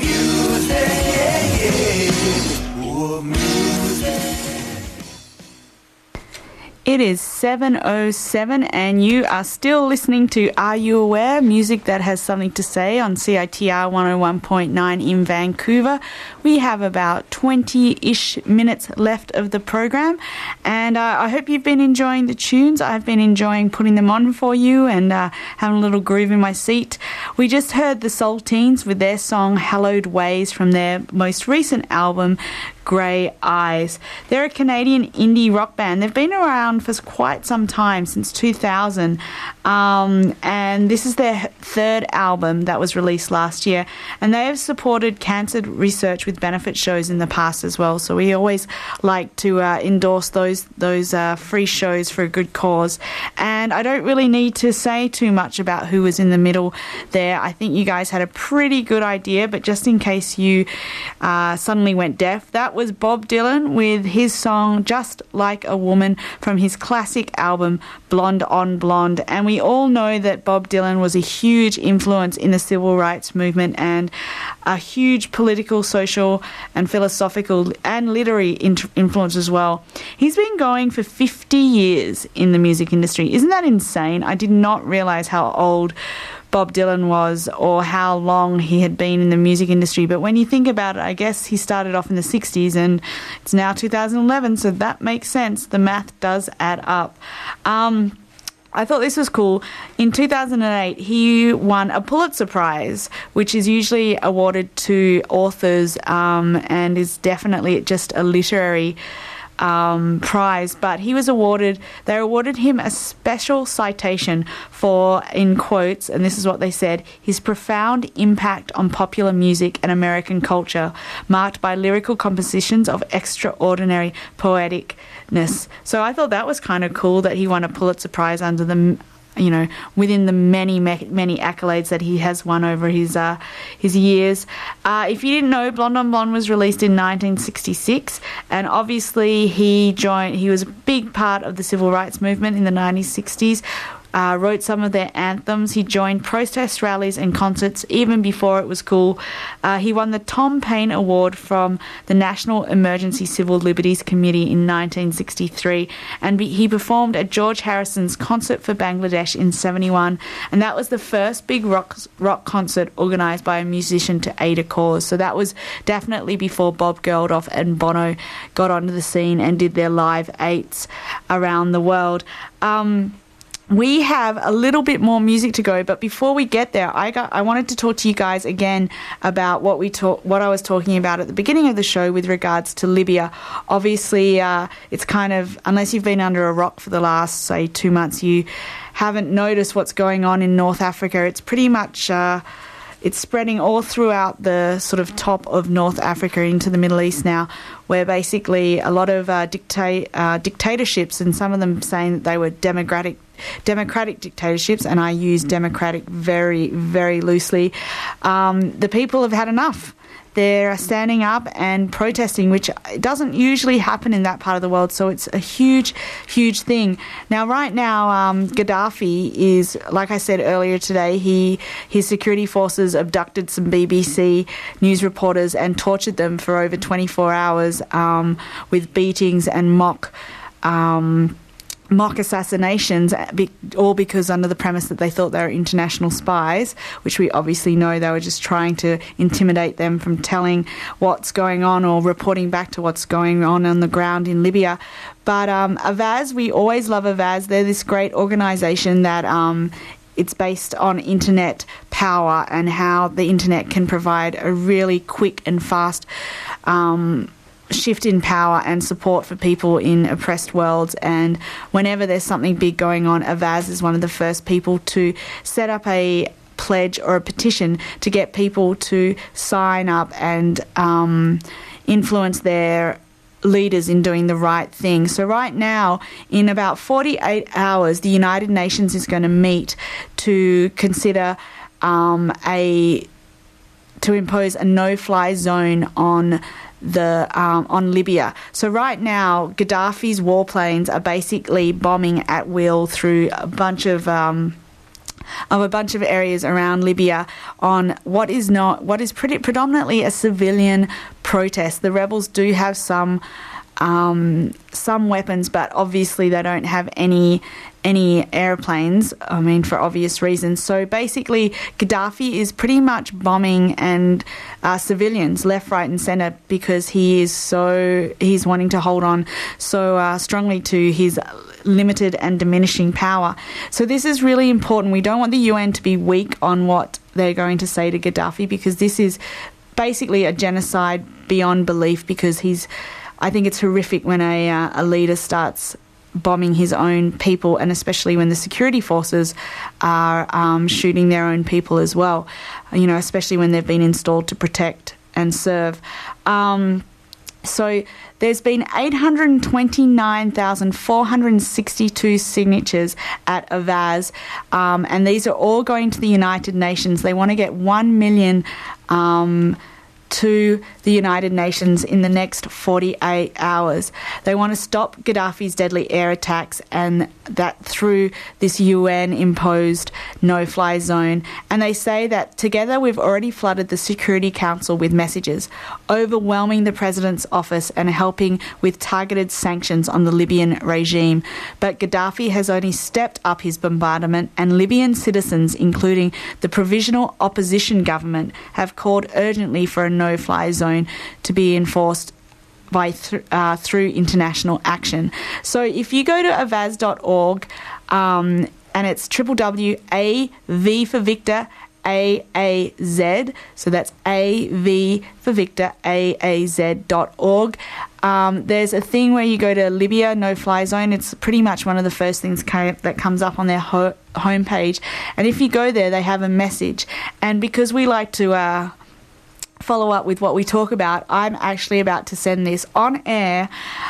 It is seven oh seven and you are still listening to Are You Aware? Music that has something to say on C I T R one oh one point nine in Vancouver. We have about twenty-ish minutes left of the program, and uh, I hope you've been enjoying the tunes. I've been enjoying putting them on for you and uh, having a little groove in my seat. We just heard the Saltines with their song Hallowed Ways from their most recent album, Grey Eyes. They're a Canadian indie rock band. They've been around for quite some time, since two thousand, um, and this is their third album that was released last year, and they have supported cancer research with benefit shows in the past as well, so we always like to uh, endorse those those uh, free shows for a good cause. And I don't really need to say too much about who was in the middle there. I think you guys had a pretty good idea, but just in case you uh, suddenly went deaf, that was Bob Dylan with his song Just Like a Woman from his classic album Blonde on Blonde. And we all know that Bob Dylan was a huge influence in the civil rights movement and a huge political, social and philosophical and literary influence as well. He's been going for fifty years in the music industry. Isn't that insane? I did not realize how old Bob Dylan was or how long he had been in the music industry. But when you think about it, I guess he started off in the sixties and it's now two thousand eleven, so that makes sense. The math does add up. Um, I thought this was cool. In two thousand eight, he won a Pulitzer Prize, which is usually awarded to authors um, and is definitely just a literary Um, prize, but he was awarded, they awarded him a special citation for, in quotes, and this is what they said, his profound impact on popular music and American culture, marked by lyrical compositions of extraordinary poeticness. So I thought that was kind of cool that he won a Pulitzer Prize under the, you know, within the many, many accolades that he has won over his uh, his years. Uh, if you didn't know, Blonde on Blonde was released in nineteen sixty-six, and obviously he joined. He was a big part of the civil rights movement in the nineteen sixties. Uh, wrote some of their anthems. He joined protest rallies and concerts even before it was cool. Uh, he won the Tom Paine Award from the National Emergency Civil Liberties Committee in nineteen sixty-three, and be, he performed at George Harrison's Concert for Bangladesh in seventy-one, and that was the first big rock rock concert organised by a musician to aid a cause. So that was definitely before Bob Geldof and Bono got onto the scene and did their live eights around the world. Um, We have a little bit more music to go, but before we get there, I got I wanted to talk to you guys again about what we talk, what I was talking about at the beginning of the show with regards to Libya. Obviously, uh, it's kind of, unless you've been under a rock for the last, say, two months, you haven't noticed what's going on in North Africa. It's pretty much... Uh, It's spreading all throughout the sort of top of North Africa into the Middle East now, where basically a lot of uh, dicta- uh, dictatorships, and some of them saying that they were democratic democratic dictatorships, and I use democratic very, very loosely, um, the people have had enough. They're standing up and protesting, which doesn't usually happen in that part of the world. So it's a huge, huge thing. Now, right now, um, Gaddafi is, like I said earlier today, he his security forces abducted some B B C news reporters and tortured them for over twenty-four hours um, with beatings and mock um mock assassinations, be- all because under the premise that they thought they were international spies, which we obviously know they were just trying to intimidate them from telling what's going on or reporting back to what's going on on the ground in Libya. But um, Avaaz, we always love Avaaz. They're this great organisation that um, it's based on internet power and how the internet can provide a really quick and fast um shift in power and support for people in oppressed worlds. And whenever there's something big going on, Avaaz is one of the first people to set up a pledge or a petition to get people to sign up and um, influence their leaders in doing the right thing. So right now, in about forty-eight hours, the United Nations is going to meet to consider um, a to impose a no-fly zone on the um, on Libya. So right now, Gaddafi's warplanes are basically bombing at will through a bunch of um, of a bunch of areas around Libya on what is not what is pretty predominantly a civilian protest. The rebels do have some um, some weapons, but obviously they don't have any any airplanes, I mean, for obvious reasons. So basically, Gaddafi is pretty much bombing and uh, civilians left, right and centre because he is so, he's wanting to hold on so uh, strongly to his limited and diminishing power. So this is really important. We don't want the U N to be weak on what they're going to say to Gaddafi, because this is basically a genocide beyond belief, because he's, I think it's horrific when a, uh, a leader starts bombing his own people, and especially when the security forces are um, shooting their own people as well, you know, especially when they've been installed to protect and serve. Um, so there's been eight hundred twenty-nine thousand four hundred sixty-two signatures at Avaaz, um, and these are all going to the United Nations. They want to get one million um to the United Nations in the next forty-eight hours. They want to stop Gaddafi's deadly air attacks, and that through this U N-imposed no-fly zone. And they say that together we've already flooded the Security Council with messages, overwhelming the President's office and helping with targeted sanctions on the Libyan regime. But Gaddafi has only stepped up his bombardment, and Libyan citizens, including the Provisional Opposition Government, have called urgently for a no-fly zone to be enforced by th- uh, through international action. So if you go to avaaz dot org, um, and it's w w w dot a v for Victor A A Z, so that's A V for Victor A A Z dot org. Um, there's a thing where you go to Libya no-fly zone. It's pretty much one of the first things ca- that comes up on their ho- homepage. And if you go there, they have a message. And because we like to Uh, follow up with what we talk about, I'm actually about to send this on air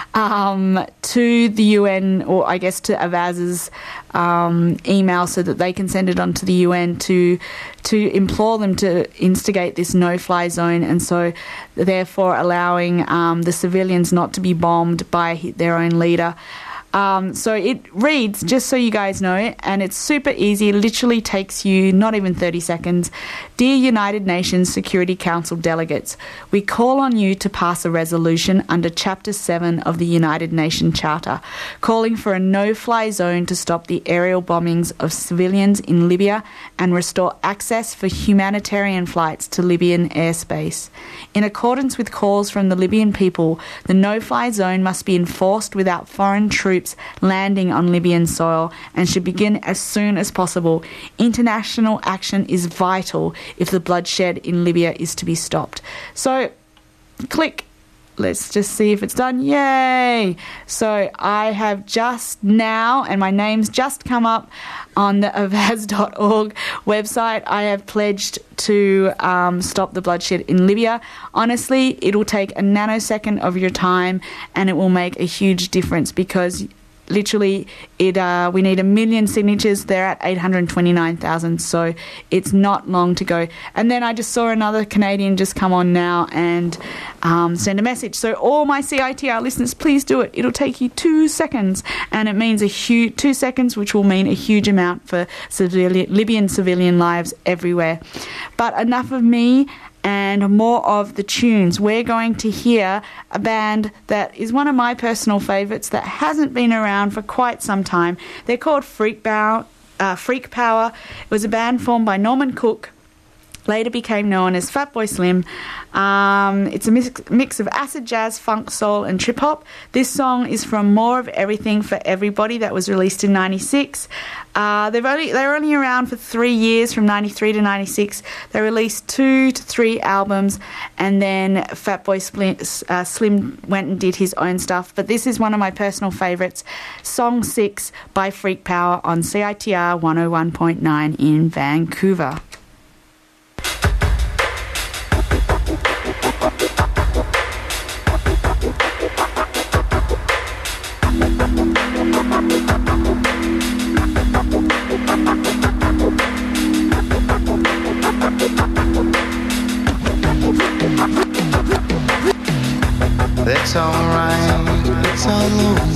um, to the U N, or I guess to Avaaz's um, email, so that they can send it on to the U N to to implore them to instigate this no-fly zone, and so therefore allowing um, the civilians not to be bombed by their own leader. Um, so it reads, just so you guys know, and it's super easy. It literally takes you not even thirty seconds. Dear United Nations Security Council delegates, we call on you to pass a resolution under Chapter seven of the United Nations Charter, calling for a no-fly zone to stop the aerial bombings of civilians in Libya and restore access for humanitarian flights to Libyan airspace. In accordance with calls from the Libyan people, the no-fly zone must be enforced without foreign troops landing on Libyan soil, and should begin as soon as possible. International action is vital if the bloodshed in Libya is to be stopped. So, click. Let's just see if it's done. Yay! So I have just now, and my name's just come up on the avaaz dot org website. I have pledged to um, stop the bloodshed in Libya. Honestly, it'll take a nanosecond of your time, and it will make a huge difference, because literally it uh, we need a million signatures. They're at eight hundred twenty-nine thousand, so it's not long to go. And then I just saw another Canadian just come on now and um, send a message. So all my C I T R listeners, please do it. It'll take you two seconds, and it means a huge two seconds, which will mean a huge amount for civilian, Libyan civilian lives everywhere. But enough of me. and more of the tunes. We're going to hear a band that is one of my personal favourites that hasn't been around for quite some time. They're called Freak Power. Uh, Freak Power. It was a band formed by Norman Cook, later became known as Fatboy Slim. Um, it's a mix, mix of acid jazz, funk, soul and trip hop. This song is from More of Everything for Everybody that was released in ninety-six. Uh, they've only they were only around for three years, from ninety-three to ninety-six. They released two to three albums, and then Fatboy Slim, uh, Slim went and did his own stuff. But this is one of my personal favourites, Song six by Freak Power on C I T R one oh one point nine in Vancouver. That's alright, it's all over.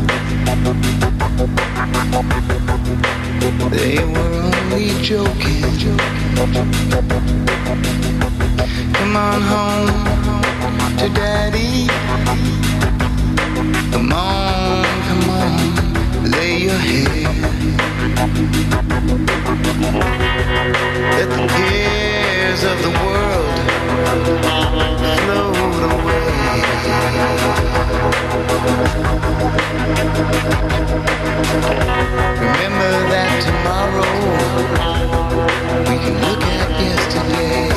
They were only joking. Come on home to daddy. Come on, come on, lay your head. Let the cares of the world float away. Remember that tomorrow we can look at yesterday.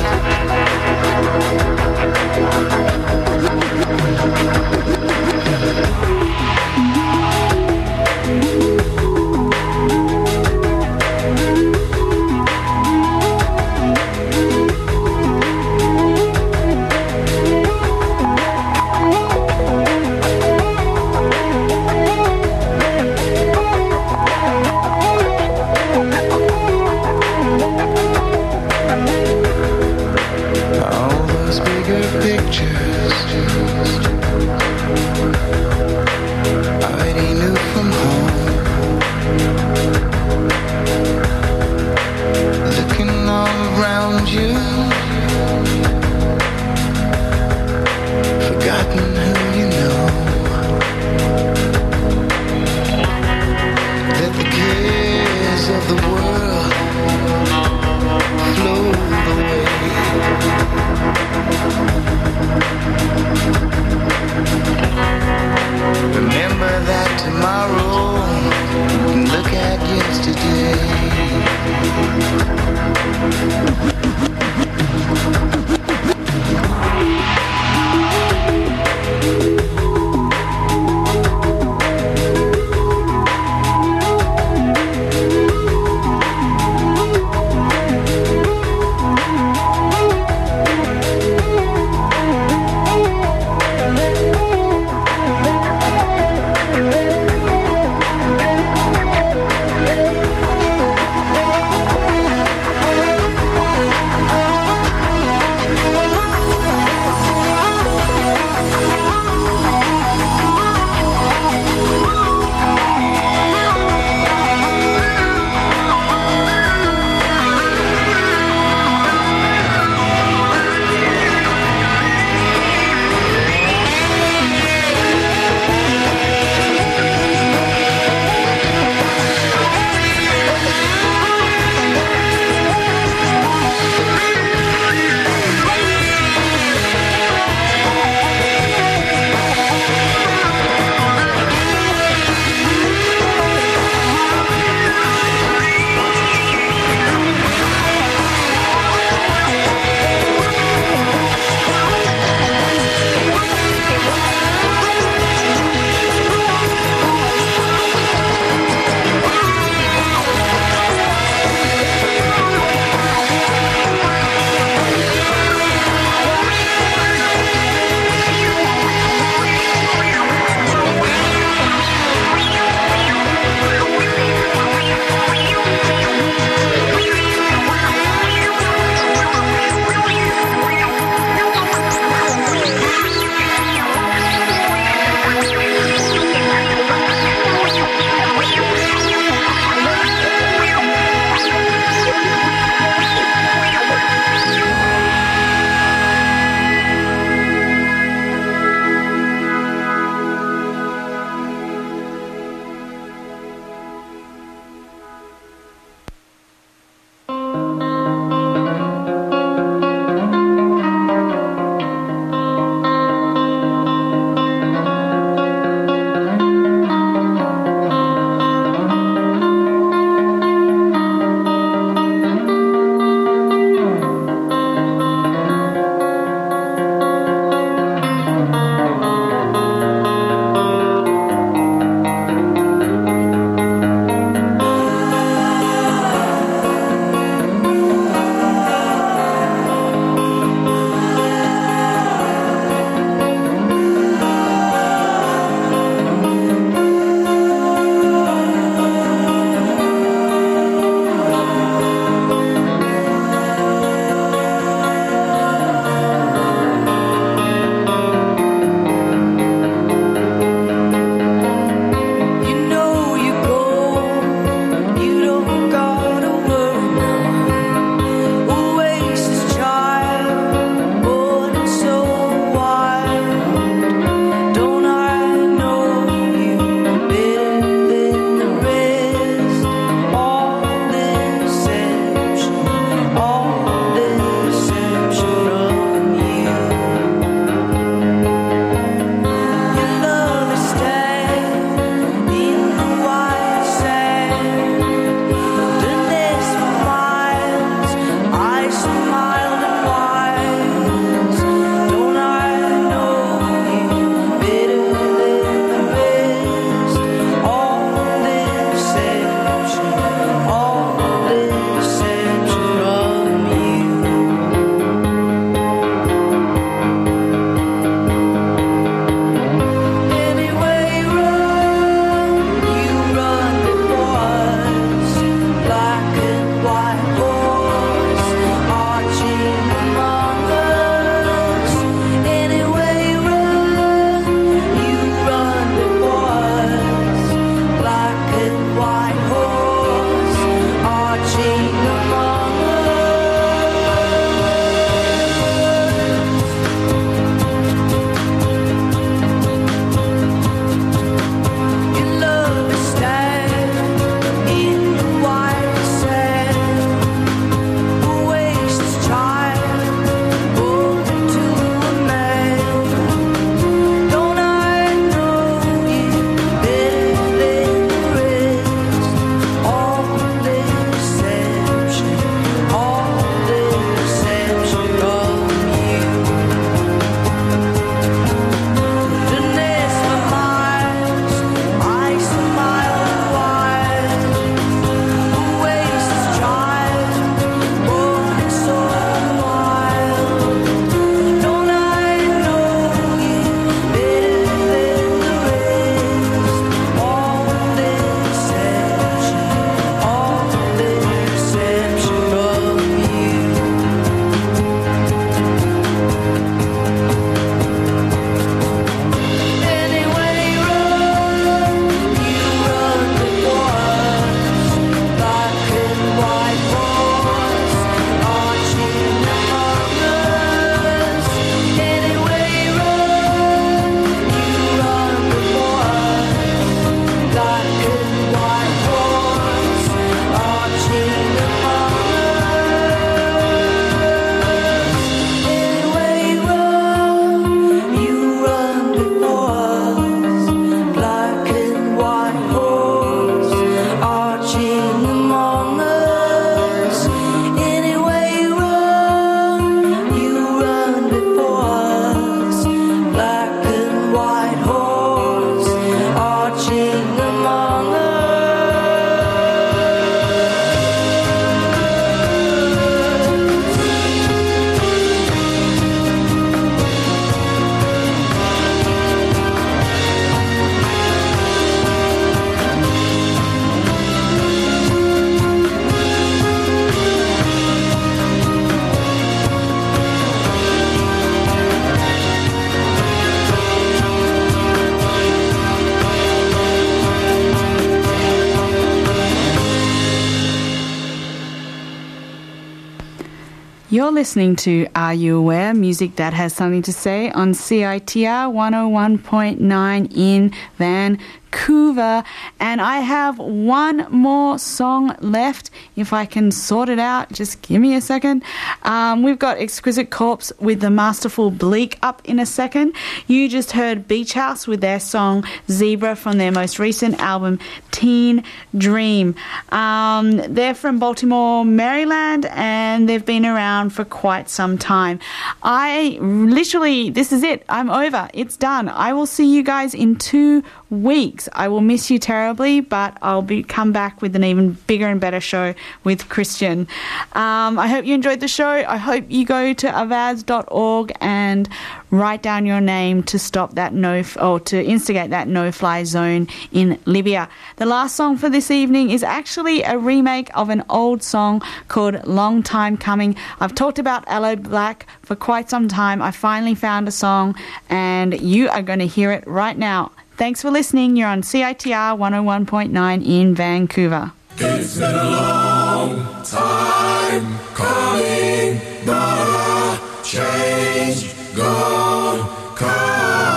You're listening to Are You Aware? Music that has something to say on C I T R one oh one point nine in Vancouver. And I have one more song left. If I can sort it out, just give me a second. Um, we've got Exquisite Corpse with the masterful Bleak up in a second. You just heard Beach House with their song Zebra from their most recent album Teen Dream. Um, they're from Baltimore, Maryland, and they've been around for quite some time. I literally, this is it. I'm over. It's done. I will see you guys in two weeks. I will miss you terribly, but I'll be come back with an even bigger and better show with Christian. Um, I hope you enjoyed the show. I hope you go to avaz dot org and write down your name to stop that no or to instigate that no-fly zone in Libya. The last song for this evening is actually a remake of an old song called Long Time Coming. I've talked about Aloe Black for quite some time. I finally found a song, and you are going to hear it right now. Thanks for listening. You're on C I T R one oh one point nine in Vancouver. It's been a long time coming, but a change gone come.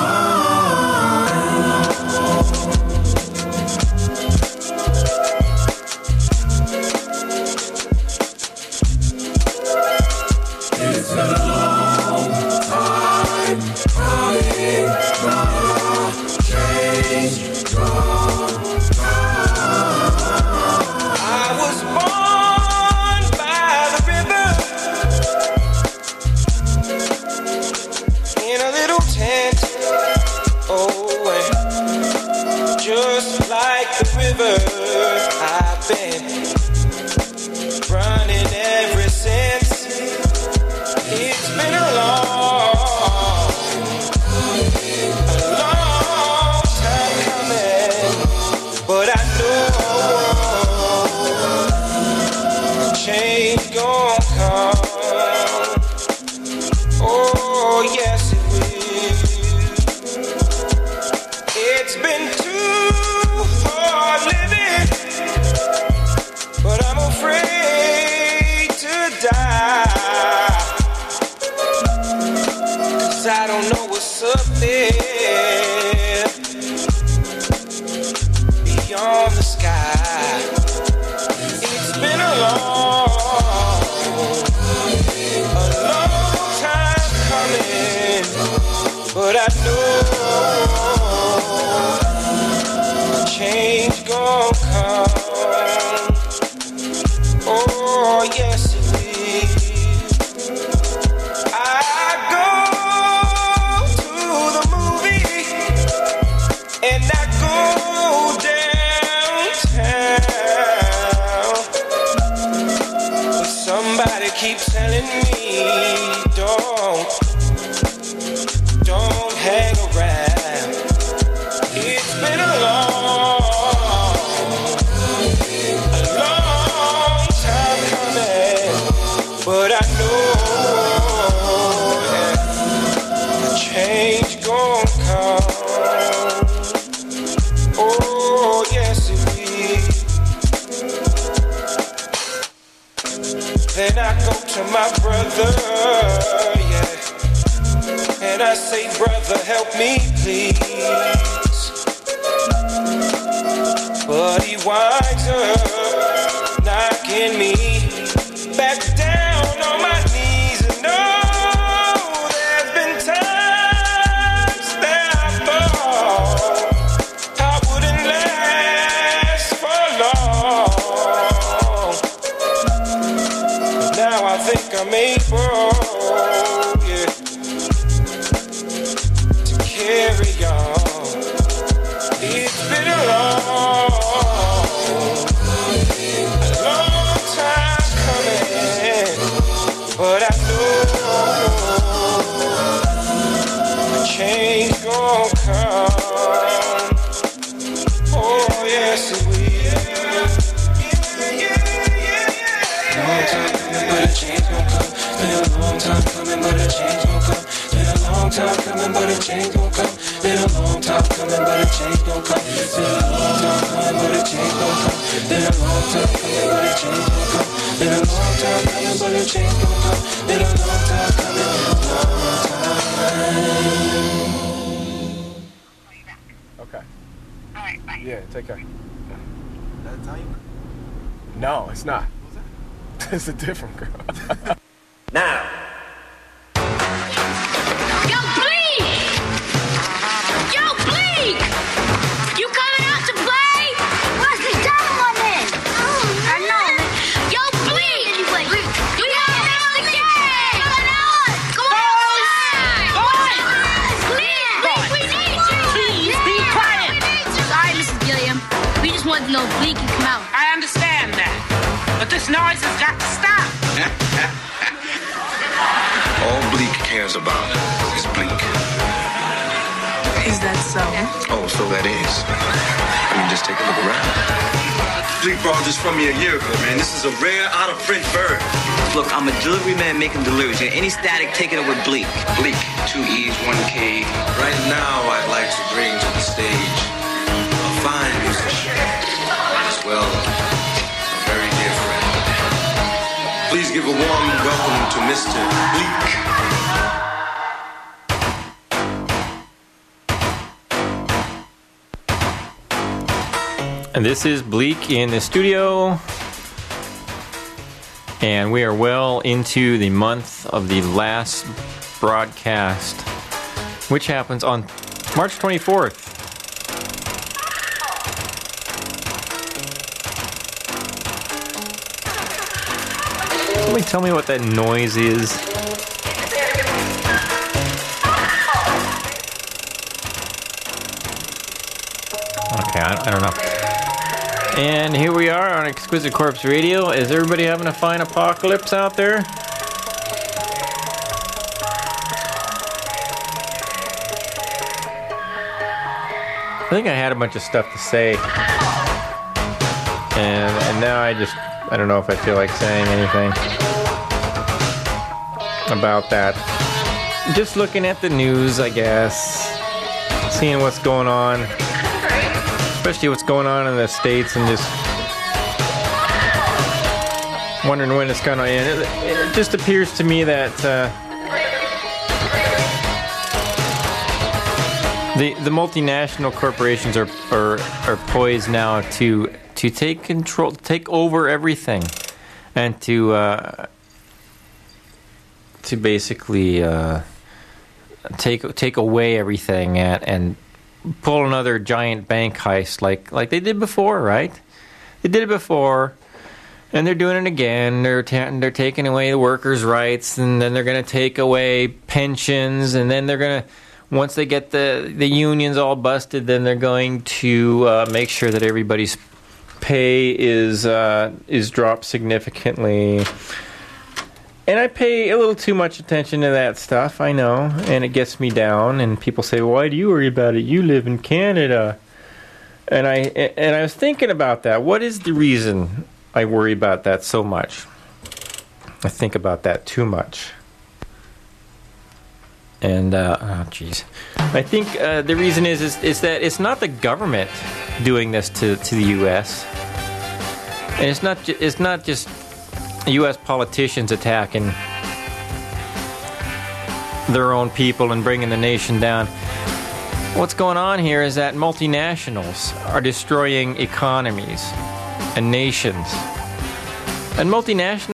It's been a long time coming, but a change gone come. I was born by the river in a little tent. Oh, and just like the river, I've been running ever since. It's been a long, a long time coming, but I know change gon' come. Oh, yes it will. It's been too hard living, but I'm afraid to die. 'Cause I don't know what's up there beyond the sky. It's been a long, a long time coming, but I know change gon' come. Oh, yes it will. I go to the movie and I go downtown, but somebody keeps telling me don't, don't hang around. It's been a long, a long time coming, but I know that a change gon' come. Oh, yes it will. Then I go to my brother, yeah, and I say, brother, help me please. But he winds up knocking me back down on my knees. And no, there's been times that I thought I wouldn't last for long, but now I think I'm able, yeah, to carry on. It's been a long, a long time coming, but I know a change gon' come. Oh, yes it will. Long time coming, but a change gon' come. Been a long time coming, but a change gon' come. Been a long time coming, but a change gon' come. Been a long time coming, but a change gon' come. Been a long time coming, but a change gon' come. Been a long time coming, but a change gon' come. Been a long time coming, but a change gon' come. Been a long time coming, long time. Okay. Yeah, take care. That's how you. No, it's not. It's a different girl. Now. Yo, Bleak! Yo, Bleak! You coming out to play? What's the time on this? I know. Yo, Bleak! You coming out to game? Come on! Go outside! Bleak! Bleak, we need you! Please be quiet! Sorry, Missus Gilliam. We just wanted to know if Bleak can come out. I understand that. But this noise has got to stop. All Bleak cares about is Bleak. Is that so? Oh, so that is. I mean, just take a look around. Bleak brought this from me a year ago, man. This is a rare, out-of-print bird. Look, I'm a delivery man making deliveries. Any static, take it up with Bleak. Bleak, two E's, one K. Right now, I'd like to bring to the stage a fine musician, as well a very dear friend. Please give a warm welcome to Mister Bleak. And this is Bleak in the studio. And we are well into the month of the last broadcast, which happens on March twenty-fourth. Somebody tell me what that noise is. Okay, I, I don't know. And here we are on Exquisite Corpse Radio. Is everybody having a fine apocalypse out there? I think I had a bunch of stuff to say. And, and now I just, I don't know if I feel like saying anything about that. Just looking at the news, I guess. Seeing what's going on. Especially what's going on in the States, and just wondering when it's going to end. It, it just appears to me that uh, the the multinational corporations are, are are poised now to to take control, take over everything, and to uh, to basically uh, take take away everything and. and pull another giant bank heist like like they did before, right? They did it before, and they're doing it again. They're ta- they're taking away the workers' rights, and then they're going to take away pensions, and then they're going to, once they get the, the unions all busted, then they're going to uh, make sure that everybody's pay is uh, is dropped significantly. And I pay a little too much attention to that stuff, I know, and it gets me down. And people say, "Why do you worry about it? You live in Canada." And I and I was thinking about that. What is the reason I worry about that so much? I think about that too much. And uh, oh, jeez, I think uh, the reason is, is is that it's not the government doing this to to the U S, and it's not ju- it's not just U S politicians attacking their own people and bringing the nation down. What's going on here is that multinationals are destroying economies and nations. And multinational